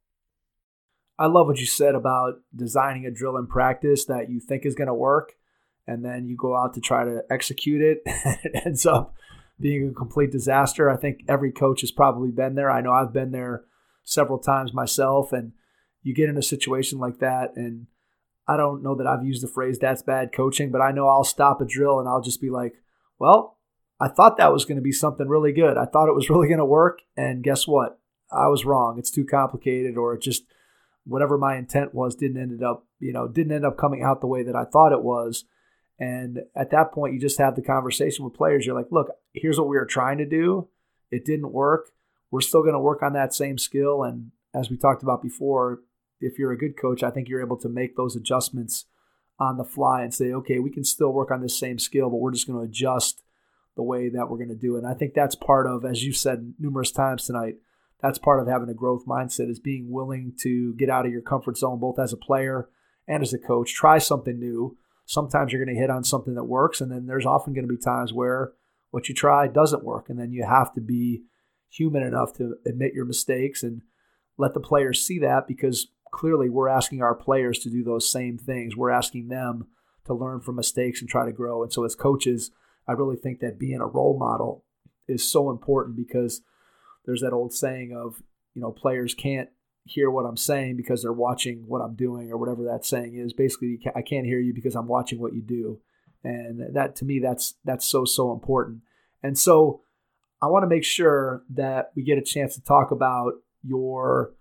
I love what you said about designing a drill in practice that you think is going to work, and then you go out to try to execute it, and it ends up being a complete disaster. I think every coach has probably been there. I know I've been there several times myself, and you get in a situation like that, and I don't know that I've used the phrase that's bad coaching, but I know I'll stop a drill and I'll just be like, well, I thought that was going to be something really good. I thought it was really going to work, and guess what? I was wrong. It's too complicated, or it just whatever my intent was didn't end up, you know, didn't end up coming out the way that I thought it was. And at that point, you just have the conversation with players. You're like, look, here's what we were trying to do. It didn't work. We're still going to work on that same skill. And as we talked about before, if you're a good coach, I think you're able to make those adjustments on the fly and say, okay, we can still work on this same skill, but we're just going to adjust the way that we're going to do it. And I think that's part of, as you said numerous times tonight, that's part of having a growth mindset, is being willing to get out of your comfort zone, both as a player and as a coach. Try something new. Sometimes you're going to hit on something that works, and then there's often going to be times where what you try doesn't work, and then you have to be human enough to admit your mistakes and let the players see that, because clearly we're asking our players to do those same things. We're asking them to learn from mistakes and try to grow. And so as coaches, I really think that being a role model is so important, because there's that old saying of, you know, players can't hear what I'm saying because they're watching what I'm doing, or whatever that saying is. Basically, I can't hear you because I'm watching what you do. And that, to me, that's that's so, so important. And so I want to make sure that we get a chance to talk about your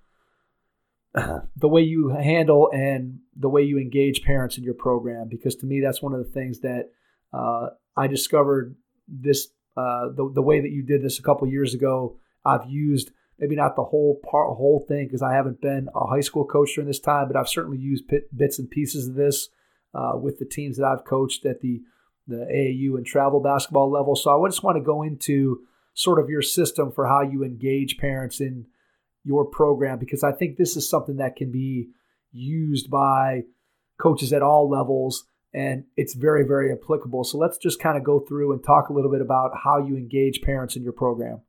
the way you handle and the way you engage parents in your program, because to me, that's one of the things that uh, I discovered this, uh, the, the way that you did this a couple years ago. I've used maybe not the whole part, whole thing, because I haven't been a high school coach during this time, but I've certainly used pit, bits and pieces of this uh, with the teams that I've coached at the, the A A U and travel basketball level. So I just want to go into sort of your system for how you engage parents in your program, because I think this is something that can be used by coaches at all levels, and it's very, very applicable. So let's just kind of go through and talk a little bit about how you engage parents in your program.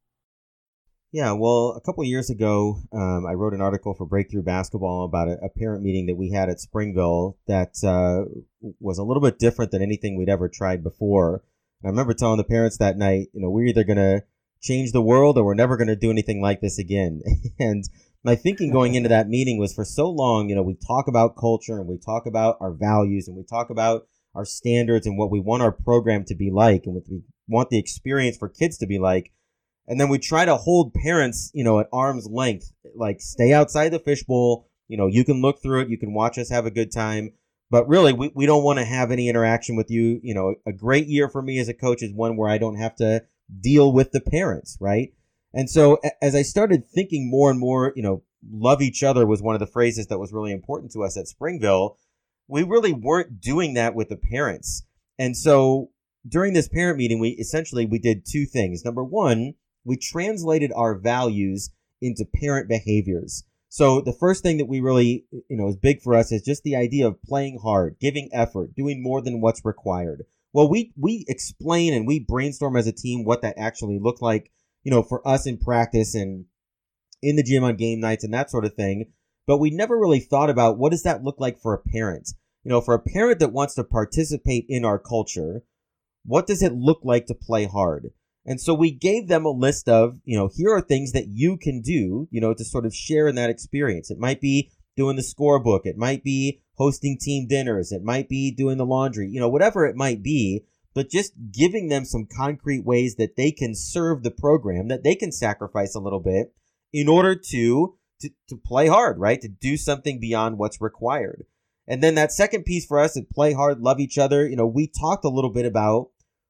Yeah, well, a couple of years ago, um, I wrote an article for Breakthrough Basketball about a, a parent meeting that we had at Springville that uh, was a little bit different than anything we'd ever tried before. And I remember telling the parents that night, you know, we're either going to change the world or we're never going to do anything like this again. And my thinking going into that meeting was, for so long, you know, we talk about culture and we talk about our values and we talk about our standards and what we want our program to be like and what we want the experience for kids to be like. And then we try to hold parents, you know, at arm's length, like stay outside the fishbowl. You know, you can look through it. You can watch us have a good time. But really, we, we don't want to have any interaction with you. You know, a great year for me as a coach is one where I don't have to deal with the parents, right? And so as I started thinking more and more, you know, love each other was one of the phrases that was really important to us at Springville. We really weren't doing that with the parents. And so during this parent meeting, we essentially, we did two things. Number one, we translated our values into parent behaviors. So the first thing that we really, you know, is big for us is just the idea of playing hard, giving effort, doing more than what's required. Well, we we explain and we brainstorm as a team what that actually looked like, you know, for us in practice and in the gym on game nights and that sort of thing. But we never really thought about what does that look like for a parent? You know, for a parent that wants to participate in our culture, what does it look like to play hard? And so we gave them a list of, you know, here are things that you can do, you know, to sort of share in that experience. It might be doing the scorebook. It might be hosting team dinners. It might be doing the laundry, you know, whatever it might be, but just giving them some concrete ways that they can serve the program, that they can sacrifice a little bit in order to, to, to play hard, right? To do something beyond what's required. And then that second piece for us is play hard, love each other. You know, we talked a little bit about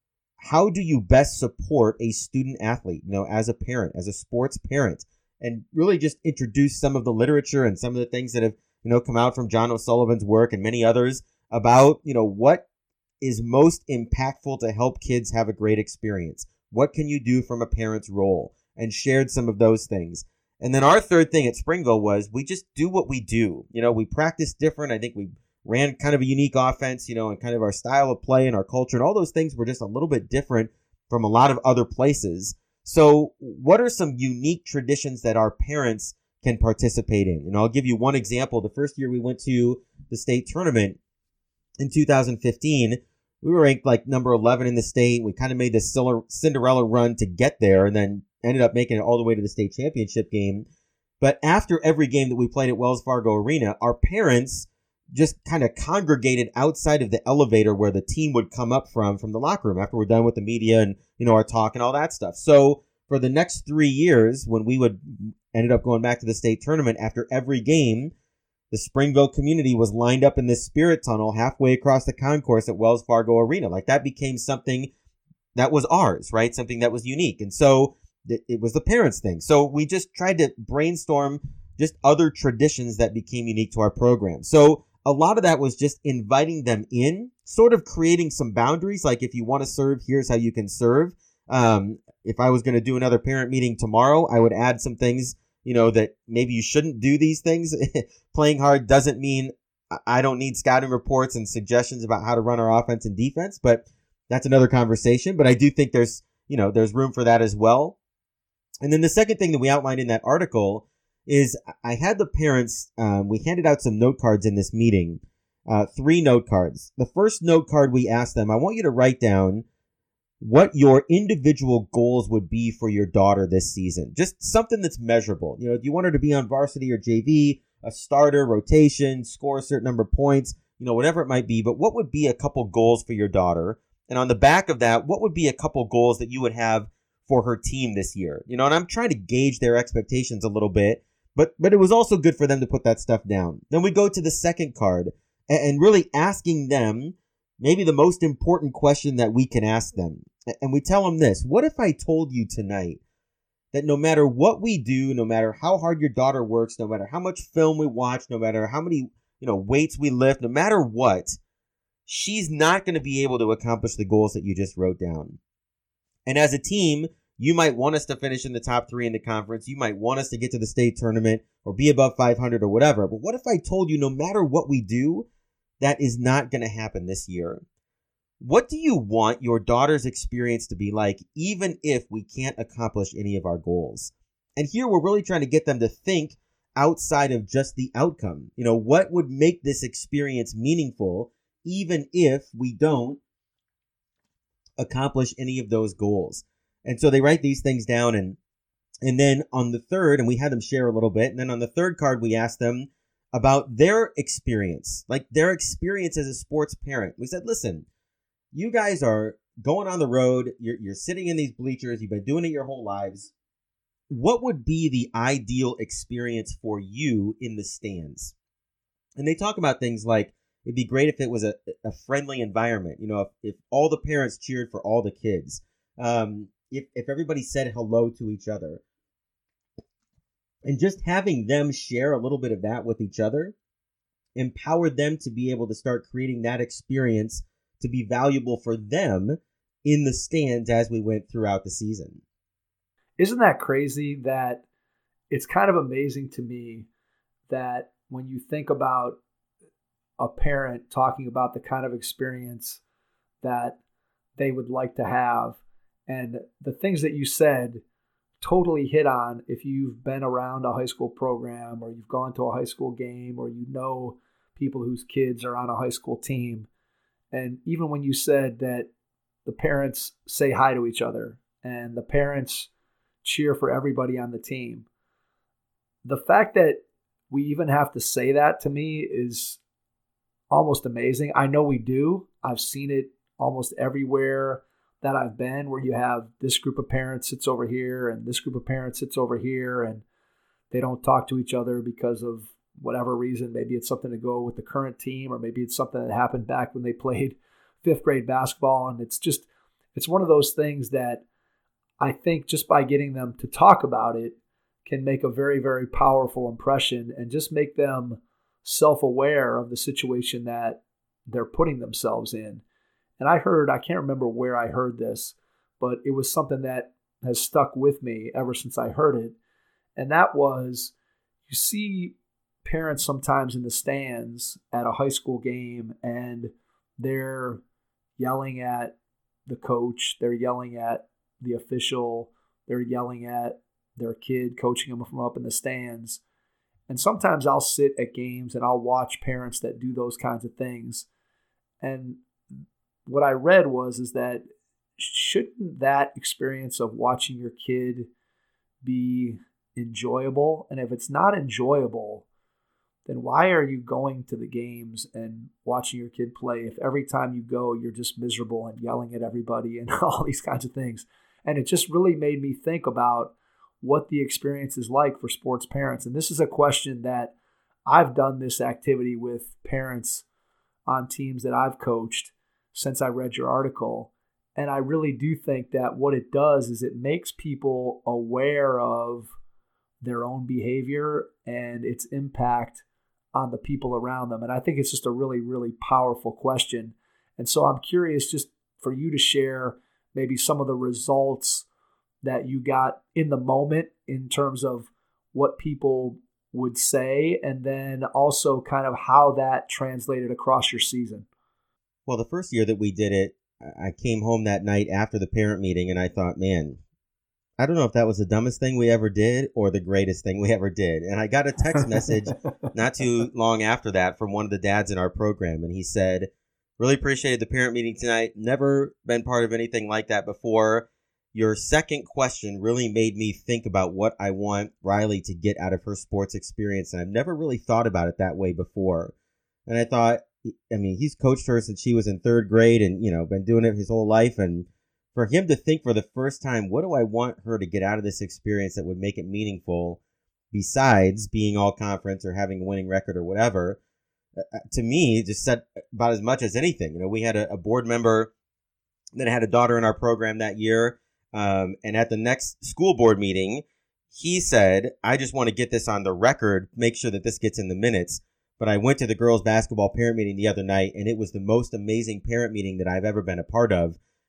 how do you best support a student athlete, you know, as a parent, as a sports parent, and really just introduce some of the literature and some of the things that have, you know, come out from John O'Sullivan's work and many others about, you know, what is most impactful to help kids have a great experience. What can you do from a parent's role? And shared some of those things. And then our third thing at Springville was we just do what we do. You know, we practice different. I think we ran kind of a unique offense, you know, and kind of our style of play and our culture and all those things were just a little bit different from a lot of other places. So what are some unique traditions that our parents can participate in? And I'll give you one example. The first year we went to the state tournament in two thousand fifteen, we were ranked like number eleven in the state. We kind of made this Cinderella run to get there and then ended up making it all the way to the state championship game. But after every game that we played at Wells Fargo Arena, our parents just kind of congregated outside of the elevator where the team would come up from, from the locker room after we're done with the media and, you know, our talk and all that stuff. So for the next three years, when we would ended up going back to the state tournament after every game, the Springville community was lined up in this spirit tunnel halfway across the concourse at Wells Fargo Arena. Like that became something that was ours, right? Something that was unique. And so it was the parents thing. So we just tried to brainstorm just other traditions that became unique to our program. So a lot of that was just inviting them in, sort of creating some boundaries. Like if you want to serve, here's how you can serve. Um, if I was going to do another parent meeting tomorrow, I would add some things, you know, that maybe you shouldn't do these things. Playing hard doesn't mean I don't need scouting reports and suggestions about how to run our offense and defense, but that's another conversation. But I do think there's, you know, there's room for that as well. And then the second thing that we outlined in that article is I had the parents, um, we handed out some note cards in this meeting, uh, three note cards. The first note card we asked them, I want you to write down what your individual goals would be for your daughter this season. Just something that's measurable. You know, do you want her to be on varsity or J V, a starter, rotation, score a certain number of points, you know, whatever it might be. But what would be a couple goals for your daughter? And on the back of that, what would be a couple goals that you would have for her team this year? You know, and I'm trying to gauge their expectations a little bit, but but it was also good for them to put that stuff down. Then we go to the second card and, and really asking them maybe the most important question that we can ask them. And we tell them this: what if I told you tonight that no matter what we do, no matter how hard your daughter works, no matter how much film we watch, no matter how many, you know, weights we lift, no matter what, she's not going to be able to accomplish the goals that you just wrote down. And as a team, You might want us to finish in the top three in the conference. You might want us to get to the state tournament or be above five hundred or whatever. But what if I told you no matter what we do, that is not going to happen this year? What do you want your daughter's experience to be like, even if we can't accomplish any of our goals? And here we're really trying to get them to think outside of just the outcome. You know, what would make this experience meaningful, even if we don't accomplish any of those goals? And so they write these things down, and and then on the third, and we had them share a little bit, and then on the third card, we asked them about their experience, like their experience as a sports parent. We said, listen, you guys are going on the road, you're, you're sitting in these bleachers, you've been doing it your whole lives. What would be the ideal experience for you in the stands? And they talk about things like, it'd be great if it was a, a friendly environment, you know, if, if all the parents cheered for all the kids. Um, If, if everybody said hello to each other, and just having them share a little bit of that with each other empowered them to be able to start creating that experience to be valuable for them in the stands as we went throughout the season. Isn't that crazy that it's kind of amazing to me that when you think about a parent talking about the kind of experience that they would like to have, and the things that you said totally hit on if you've been around a high school program or you've gone to a high school game or you know people whose kids are on a high school team. And even when you said that the parents say hi to each other and the parents cheer for everybody on the team, the fact that we even have to say that to me is almost amazing. I know we do. I've seen it almost everywhere that I've been, where you have this group of parents sits over here and this group of parents sits over here, and they don't talk to each other because of whatever reason. Maybe it's something to go with the current team, or maybe it's something that happened back when they played fifth grade basketball. And it's just, it's one of those things that I think just by getting them to talk about it can make a very, very powerful impression and just make them self-aware of the situation that they're putting themselves in. And I heard, I can't remember where I heard this, but it was something that has stuck with me ever since I heard it. And that was, you see parents sometimes in the stands at a high school game, and they're yelling at the coach, they're yelling at the official, they're yelling at their kid, coaching them from up in the stands. And sometimes I'll sit at games and I'll watch parents that do those kinds of things. And what I read was is that shouldn't that experience of watching your kid be enjoyable? And if it's not enjoyable, then why are you going to the games and watching your kid play if every time you go you're just miserable and yelling at everybody and all these kinds of things? And it just really made me think about what the experience is like for sports parents. And this is a question that I've done this activity with parents on teams that I've coached since I read your article. And I really do think that what it does is it makes people aware of their own behavior and its impact on the people around them. And I think it's just a really, really powerful question. And so I'm curious just for you to share maybe some of the results that you got in the moment in terms of what people would say, and then also kind of how that translated across your season. Well, the first year that we did it, I came home that night after the parent meeting and I thought, man, I don't know if that was the dumbest thing we ever did or the greatest thing we ever did. And I got a text message not too long after that from one of the dads in our program. And he said, really appreciated the parent meeting tonight. Never been part of anything like that before. Your second question really made me think about what I want Riley to get out of her sports experience. And I've never really thought about it that way before. And I thought, I mean, he's coached her since she was in third grade and, you know, been doing it his whole life. And for him to think for the first time, what do I want her to get out of this experience that would make it meaningful besides being all conference or having a winning record or whatever, uh, to me, just said about as much as anything. You know, we had a, a board member that had a daughter in our program that year. Um, and at the next school board meeting, he said, I just want to get this on the record, make sure that this gets in the minutes. But I went to the girls basketball parent meeting the other night, and it was the most amazing parent meeting that I've ever been a part of.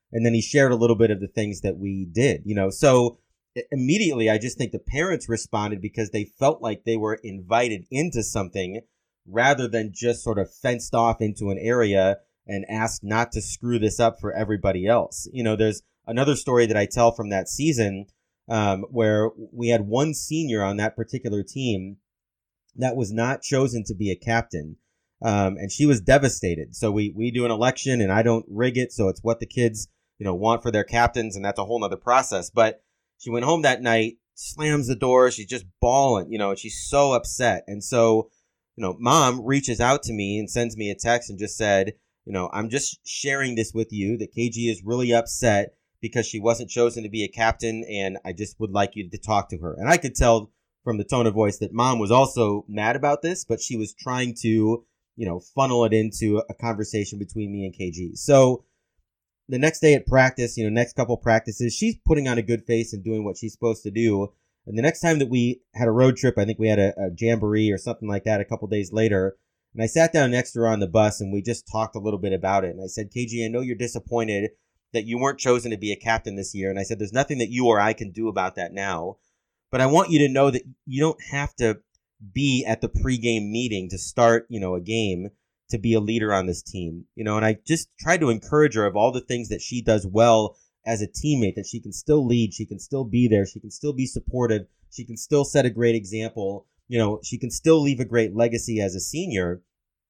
And then he shared a little bit of the things that we did, you know. So immediately, I just think the parents responded because they felt like they were invited into something rather than just sort of fenced off into an area and asked not to screw this up for everybody else. You know, there's another story that I tell from that season um, where we had one senior on that particular team that was not chosen to be a captain. Um, and she was devastated. So we, we do an election and I don't rig it. So it's what the kids, you know, want for their captains. And that's a whole nother process. But she went home that night, slams the door. She's just bawling, you know, and she's so upset. And so, you know, mom reaches out to me and sends me a text and just said, you know, I'm just sharing this with you that K G is really upset because she wasn't chosen to be a captain. And I just would like you to talk to her. And I could tell from the tone of voice that mom was also mad about this, but she was trying to, you know, funnel it into a conversation between me and K G. So the next day at practice, you know, next couple practices, she's putting on a good face and doing what she's supposed to do. And the next time that we had a road trip, I think we had a, a jamboree or something like that a couple days later. And I sat down next to her on the bus and we just talked a little bit about it. And I said, K G, I know you're disappointed that you weren't chosen to be a captain this year. And I said, there's nothing that you or I can do about that now. But I want you to know that you don't have to be at the pregame meeting to start, you know, a game to be a leader on this team, you know, and I just tried to encourage her of all the things that she does well as a teammate, that she can still lead, she can still be there, she can still be supportive, she can still set a great example, you know, she can still leave a great legacy as a senior.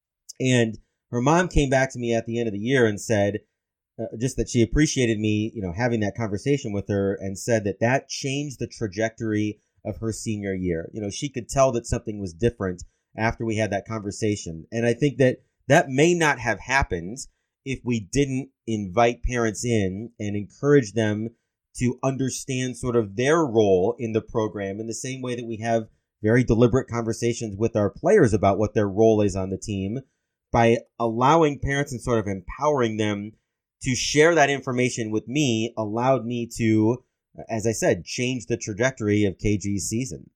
And her mom came back to me at the end of the year and said uh, just that she appreciated me, you know, having that conversation with her and said that that changed the trajectory of her senior year. You know, she could tell that something was different after we had that conversation. And I think that that may not have happened if we didn't invite parents in and encourage them to understand sort of their role in the program in the same way that we have very deliberate conversations with our players about what their role is on the team, by allowing parents and sort of empowering them to share that information with me allowed me to, as I said, change the trajectory of K G's season.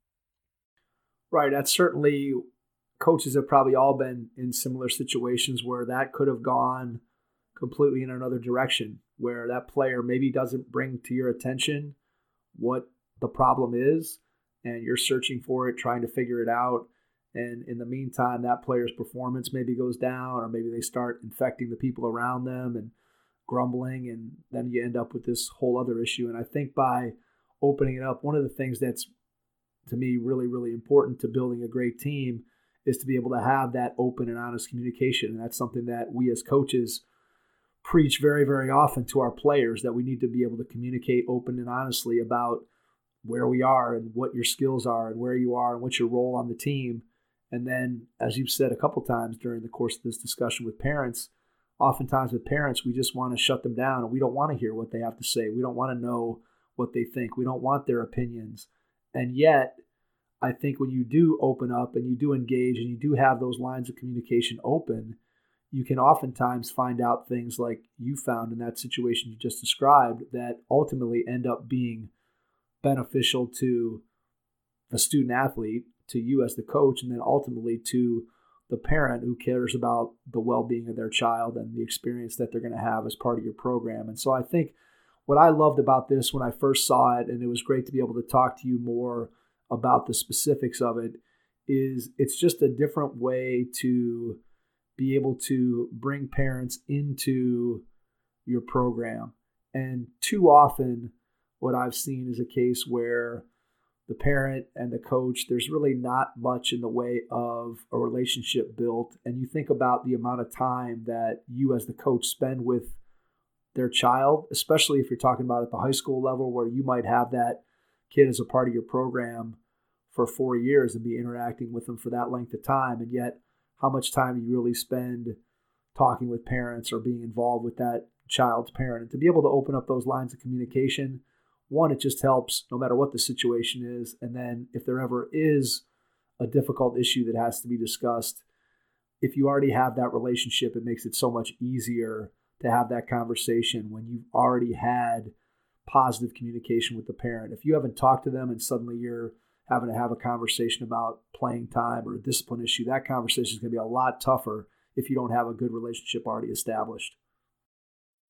Right. That's certainly, coaches have probably all been in similar situations where that could have gone completely in another direction, where that player maybe doesn't bring to your attention what the problem is, and you're searching for it, trying to figure it out. And in the meantime, that player's performance maybe goes down, or maybe they start infecting the people around them and grumbling, and then you end up with this whole other issue. And I think by opening it up, one of the things that's, to me, really, really important to building a great team is to be able to have that open and honest communication. And that's something that we as coaches preach very, very often to our players, that we need to be able to communicate open and honestly about where we are and what your skills are and where you are and what's your role on the team. And then, as you've said a couple times during the course of this discussion with parents, oftentimes with parents, we just want to shut them down and we don't want to hear what they have to say. We don't want to know what they think. We don't want their opinions. And yet, I think when you do open up and you do engage and you do have those lines of communication open, you can oftentimes find out things like you found in that situation you just described that ultimately end up being beneficial to the student athlete, to you as the coach, and then ultimately to the parent who cares about the well-being of their child and the experience that they're going to have as part of your program. And so I think what I loved about this when I first saw it, and it was great to be able to talk to you more about the specifics of it, is it's just a different way to be able to bring parents into your program. And too often what I've seen is a case where the parent and the coach, there's really not much in the way of a relationship built. And you think about the amount of time that you as the coach spend with their child, especially if you're talking about at the high school level, where you might have that kid as a part of your program for four years and be interacting with them for that length of time. And yet how much time do you really spend talking with parents or being involved with that child's parent? And to be able to open up those lines of communication, one, it just helps no matter what the situation is. And then if there ever is a difficult issue that has to be discussed, if you already have that relationship, it makes it so much easier to have that conversation when you've already had positive communication with the parent. If you haven't talked to them and suddenly you're having to have a conversation about playing time or a discipline issue, that conversation is going to be a lot tougher if you don't have a good relationship already established.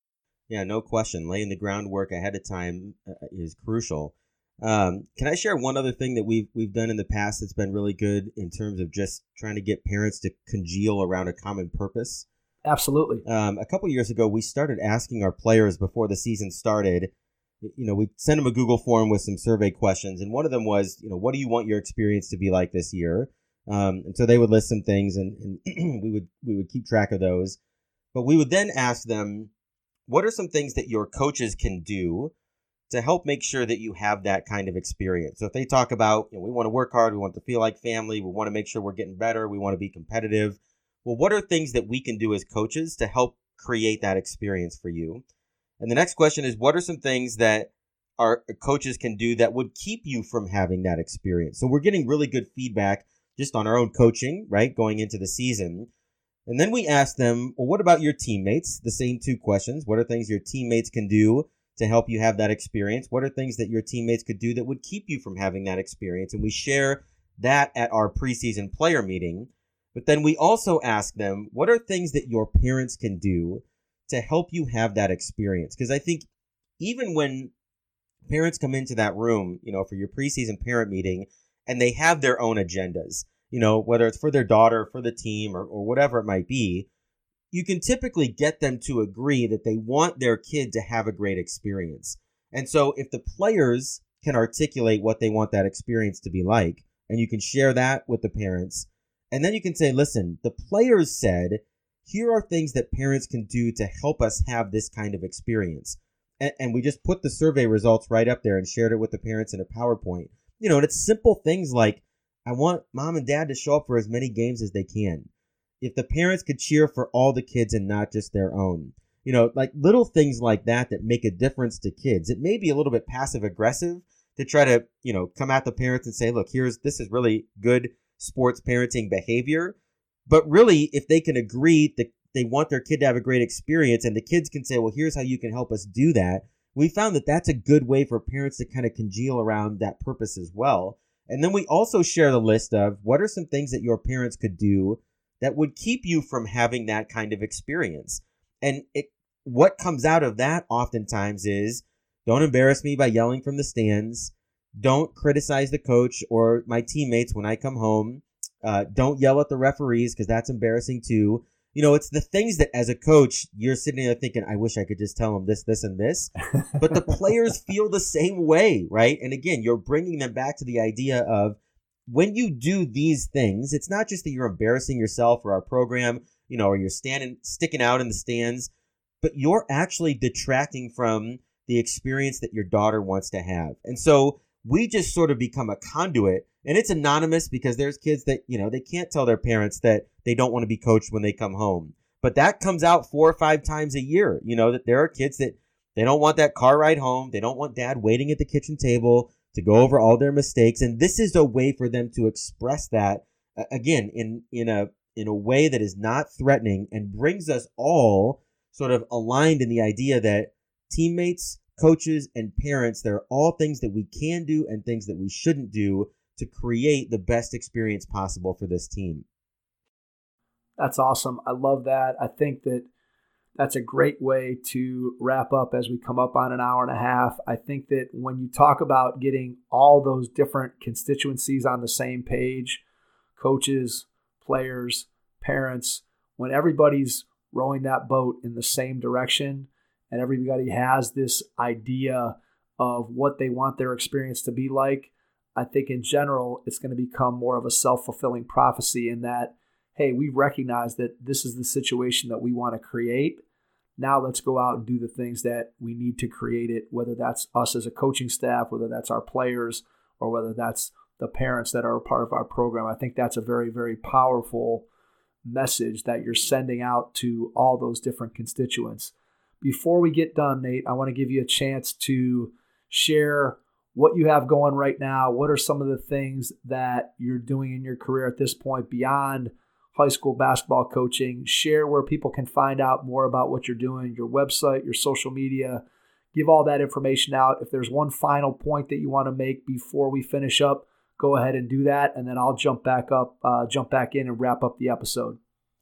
Yeah, no question. Laying the groundwork ahead of time uh, is crucial. Um, can I share one other thing that we've we've done in the past that's been really good in terms of just trying to get parents to congeal around a common purpose? Absolutely. Um, a couple years ago, we started asking our players before the season started. You know, we sent them a Google form with some survey questions, and one of them was, you know, what do you want your experience to be like this year? Um, and so they would list some things, and, and we would we would keep track of those. But we would then ask them, what are some things that your coaches can do to help make sure that you have that kind of experience? So if they talk about, you know, we want to work hard, we want to feel like family, we want to make sure we're getting better, we want to be competitive. Well, what are things that we can do as coaches to help create that experience for you? And the next question is, what are some things that our coaches can do that would keep you from having that experience? So we're getting really good feedback just on our own coaching, right, going into the season. And then we ask them, well, what about your teammates? The same two questions. What are things your teammates can do to help you have that experience? What are things that your teammates could do that would keep you from having that experience? And we share that at our preseason player meeting. But then we also ask them, what are things that your parents can do to help you have that experience? Because I think even when parents come into that room, you know, for your preseason parent meeting, and they have their own agendas, you know, whether it's for their daughter, for the team, or, or whatever it might be, you can typically get them to agree that they want their kid to have a great experience. And so if the players can articulate what they want that experience to be like, and you can share that with the parents, and then you can say, listen, the players said, here are things that parents can do to help us have this kind of experience. And, and we just put the survey results right up there and shared it with the parents in a PowerPoint. You know, and it's simple things like, I want mom and dad to show up for as many games as they can. If the parents could cheer for all the kids and not just their own, you know, like little things like that that make a difference to kids. It may be a little bit passive aggressive to try to, you know, come at the parents and say, look, here's, this is really good sports parenting behavior. But really, if they can agree that they want their kid to have a great experience and the kids can say, well, here's how you can help us do that. We found that that's a good way for parents to kind of congeal around that purpose as well. And then we also share the list of what are some things that your parents could do that would keep you from having that kind of experience. And it, what comes out of that oftentimes is, don't embarrass me by yelling from the stands. Don't criticize the coach or my teammates when I come home. Uh, don't yell at the referees because that's embarrassing too. You know, it's the things that as a coach, you're sitting there thinking, I wish I could just tell them this, this, and this. But the players feel the same way, right? And again, you're bringing them back to the idea of when you do these things, it's not just that you're embarrassing yourself or our program, you know, or you're standing, sticking out in the stands, but you're actually detracting from the experience that your daughter wants to have. And so we just sort of become a conduit, and it's anonymous because there's kids that, you know, they can't tell their parents that they don't want to be coached when they come home. But that comes out four or five times a year, you know, that there are kids that they don't want that car ride home. They don't want dad waiting at the kitchen table to go over all their mistakes. And this is a way for them to express that, uh, again, in, in a in a way that is not threatening and brings us all sort of aligned in the idea that teammates, coaches, and parents, they're all things that we can do and things that we shouldn't do to create the best experience possible for this team. That's awesome. I love that. I think that that's a great way to wrap up as we come up on an hour and a half. I think that when you talk about getting all those different constituencies on the same page, coaches, players, parents, when everybody's rowing that boat in the same direction and everybody has this idea of what they want their experience to be like, I think in general, it's going to become more of a self-fulfilling prophecy in that, hey, we recognize that this is the situation that we want to create. Now let's go out and do the things that we need to create it, whether that's us as a coaching staff, whether that's our players, or whether that's the parents that are a part of our program. I think that's a very, very powerful message that you're sending out to all those different constituents. Before we get done, Nate, I want to give you a chance to share what you have going right now. What are some of the things that you're doing in your career at this point beyond high school basketball coaching? Share where people can find out more about what you're doing, your website, your social media. Give all that information out. If there's one final point that you want to make before we finish up, go ahead and do that, and then I'll jump back up, uh, jump back in and wrap up the episode.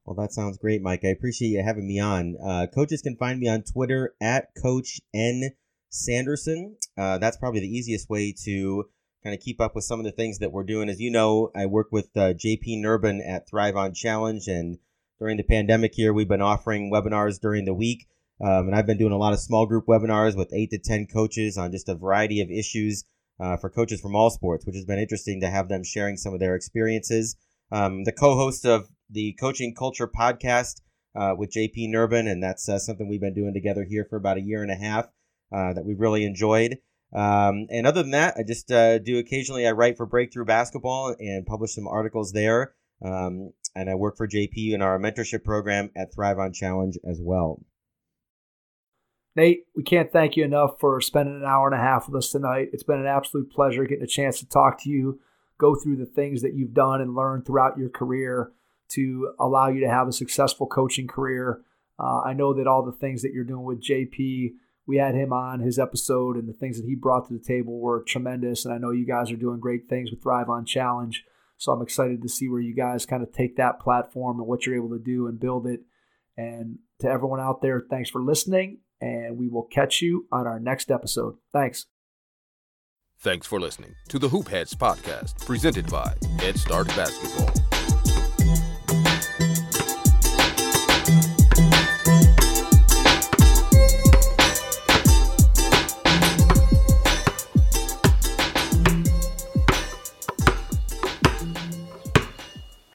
Well, that sounds great, Mike. I appreciate you having me on. Uh, coaches can find me on Twitter at Coach N Sanderson. Uh, that's probably the easiest way to kind of keep up with some of the things that we're doing. As you know, I work with uh, J P Nurbin at Thrive on Challenge, and during the pandemic here, we've been offering webinars during the week. Um, and I've been doing a lot of small group webinars with eight to ten coaches on just a variety of issues uh, for coaches from all sports, which has been interesting to have them sharing some of their experiences. Um, the co-host of the Coaching Culture podcast uh, with J P Nurbin, and that's uh, something we've been doing together here for about a year and a half uh, that we've really enjoyed. Um, and other than that, I just uh, do occasionally, I write for Breakthrough Basketball and publish some articles there. Um, and I work for J P in our mentorship program at Thrive on Challenge as well. Nate, we can't thank you enough for spending an hour and a half with us tonight. It's been an absolute pleasure getting a chance to talk to you, go through the things that you've done and learned throughout your career to allow you to have a successful coaching career. Uh, I know that all the things that you're doing with J P, we had him on his episode, and the things that he brought to the table were tremendous. And I know you guys are doing great things with Thrive on Challenge. So I'm excited to see where you guys kind of take that platform and what you're able to do and build it. And to everyone out there, thanks for listening, and we will catch you on our next episode. Thanks. Thanks for listening to the Hoop Heads podcast, presented by Head Start Basketball.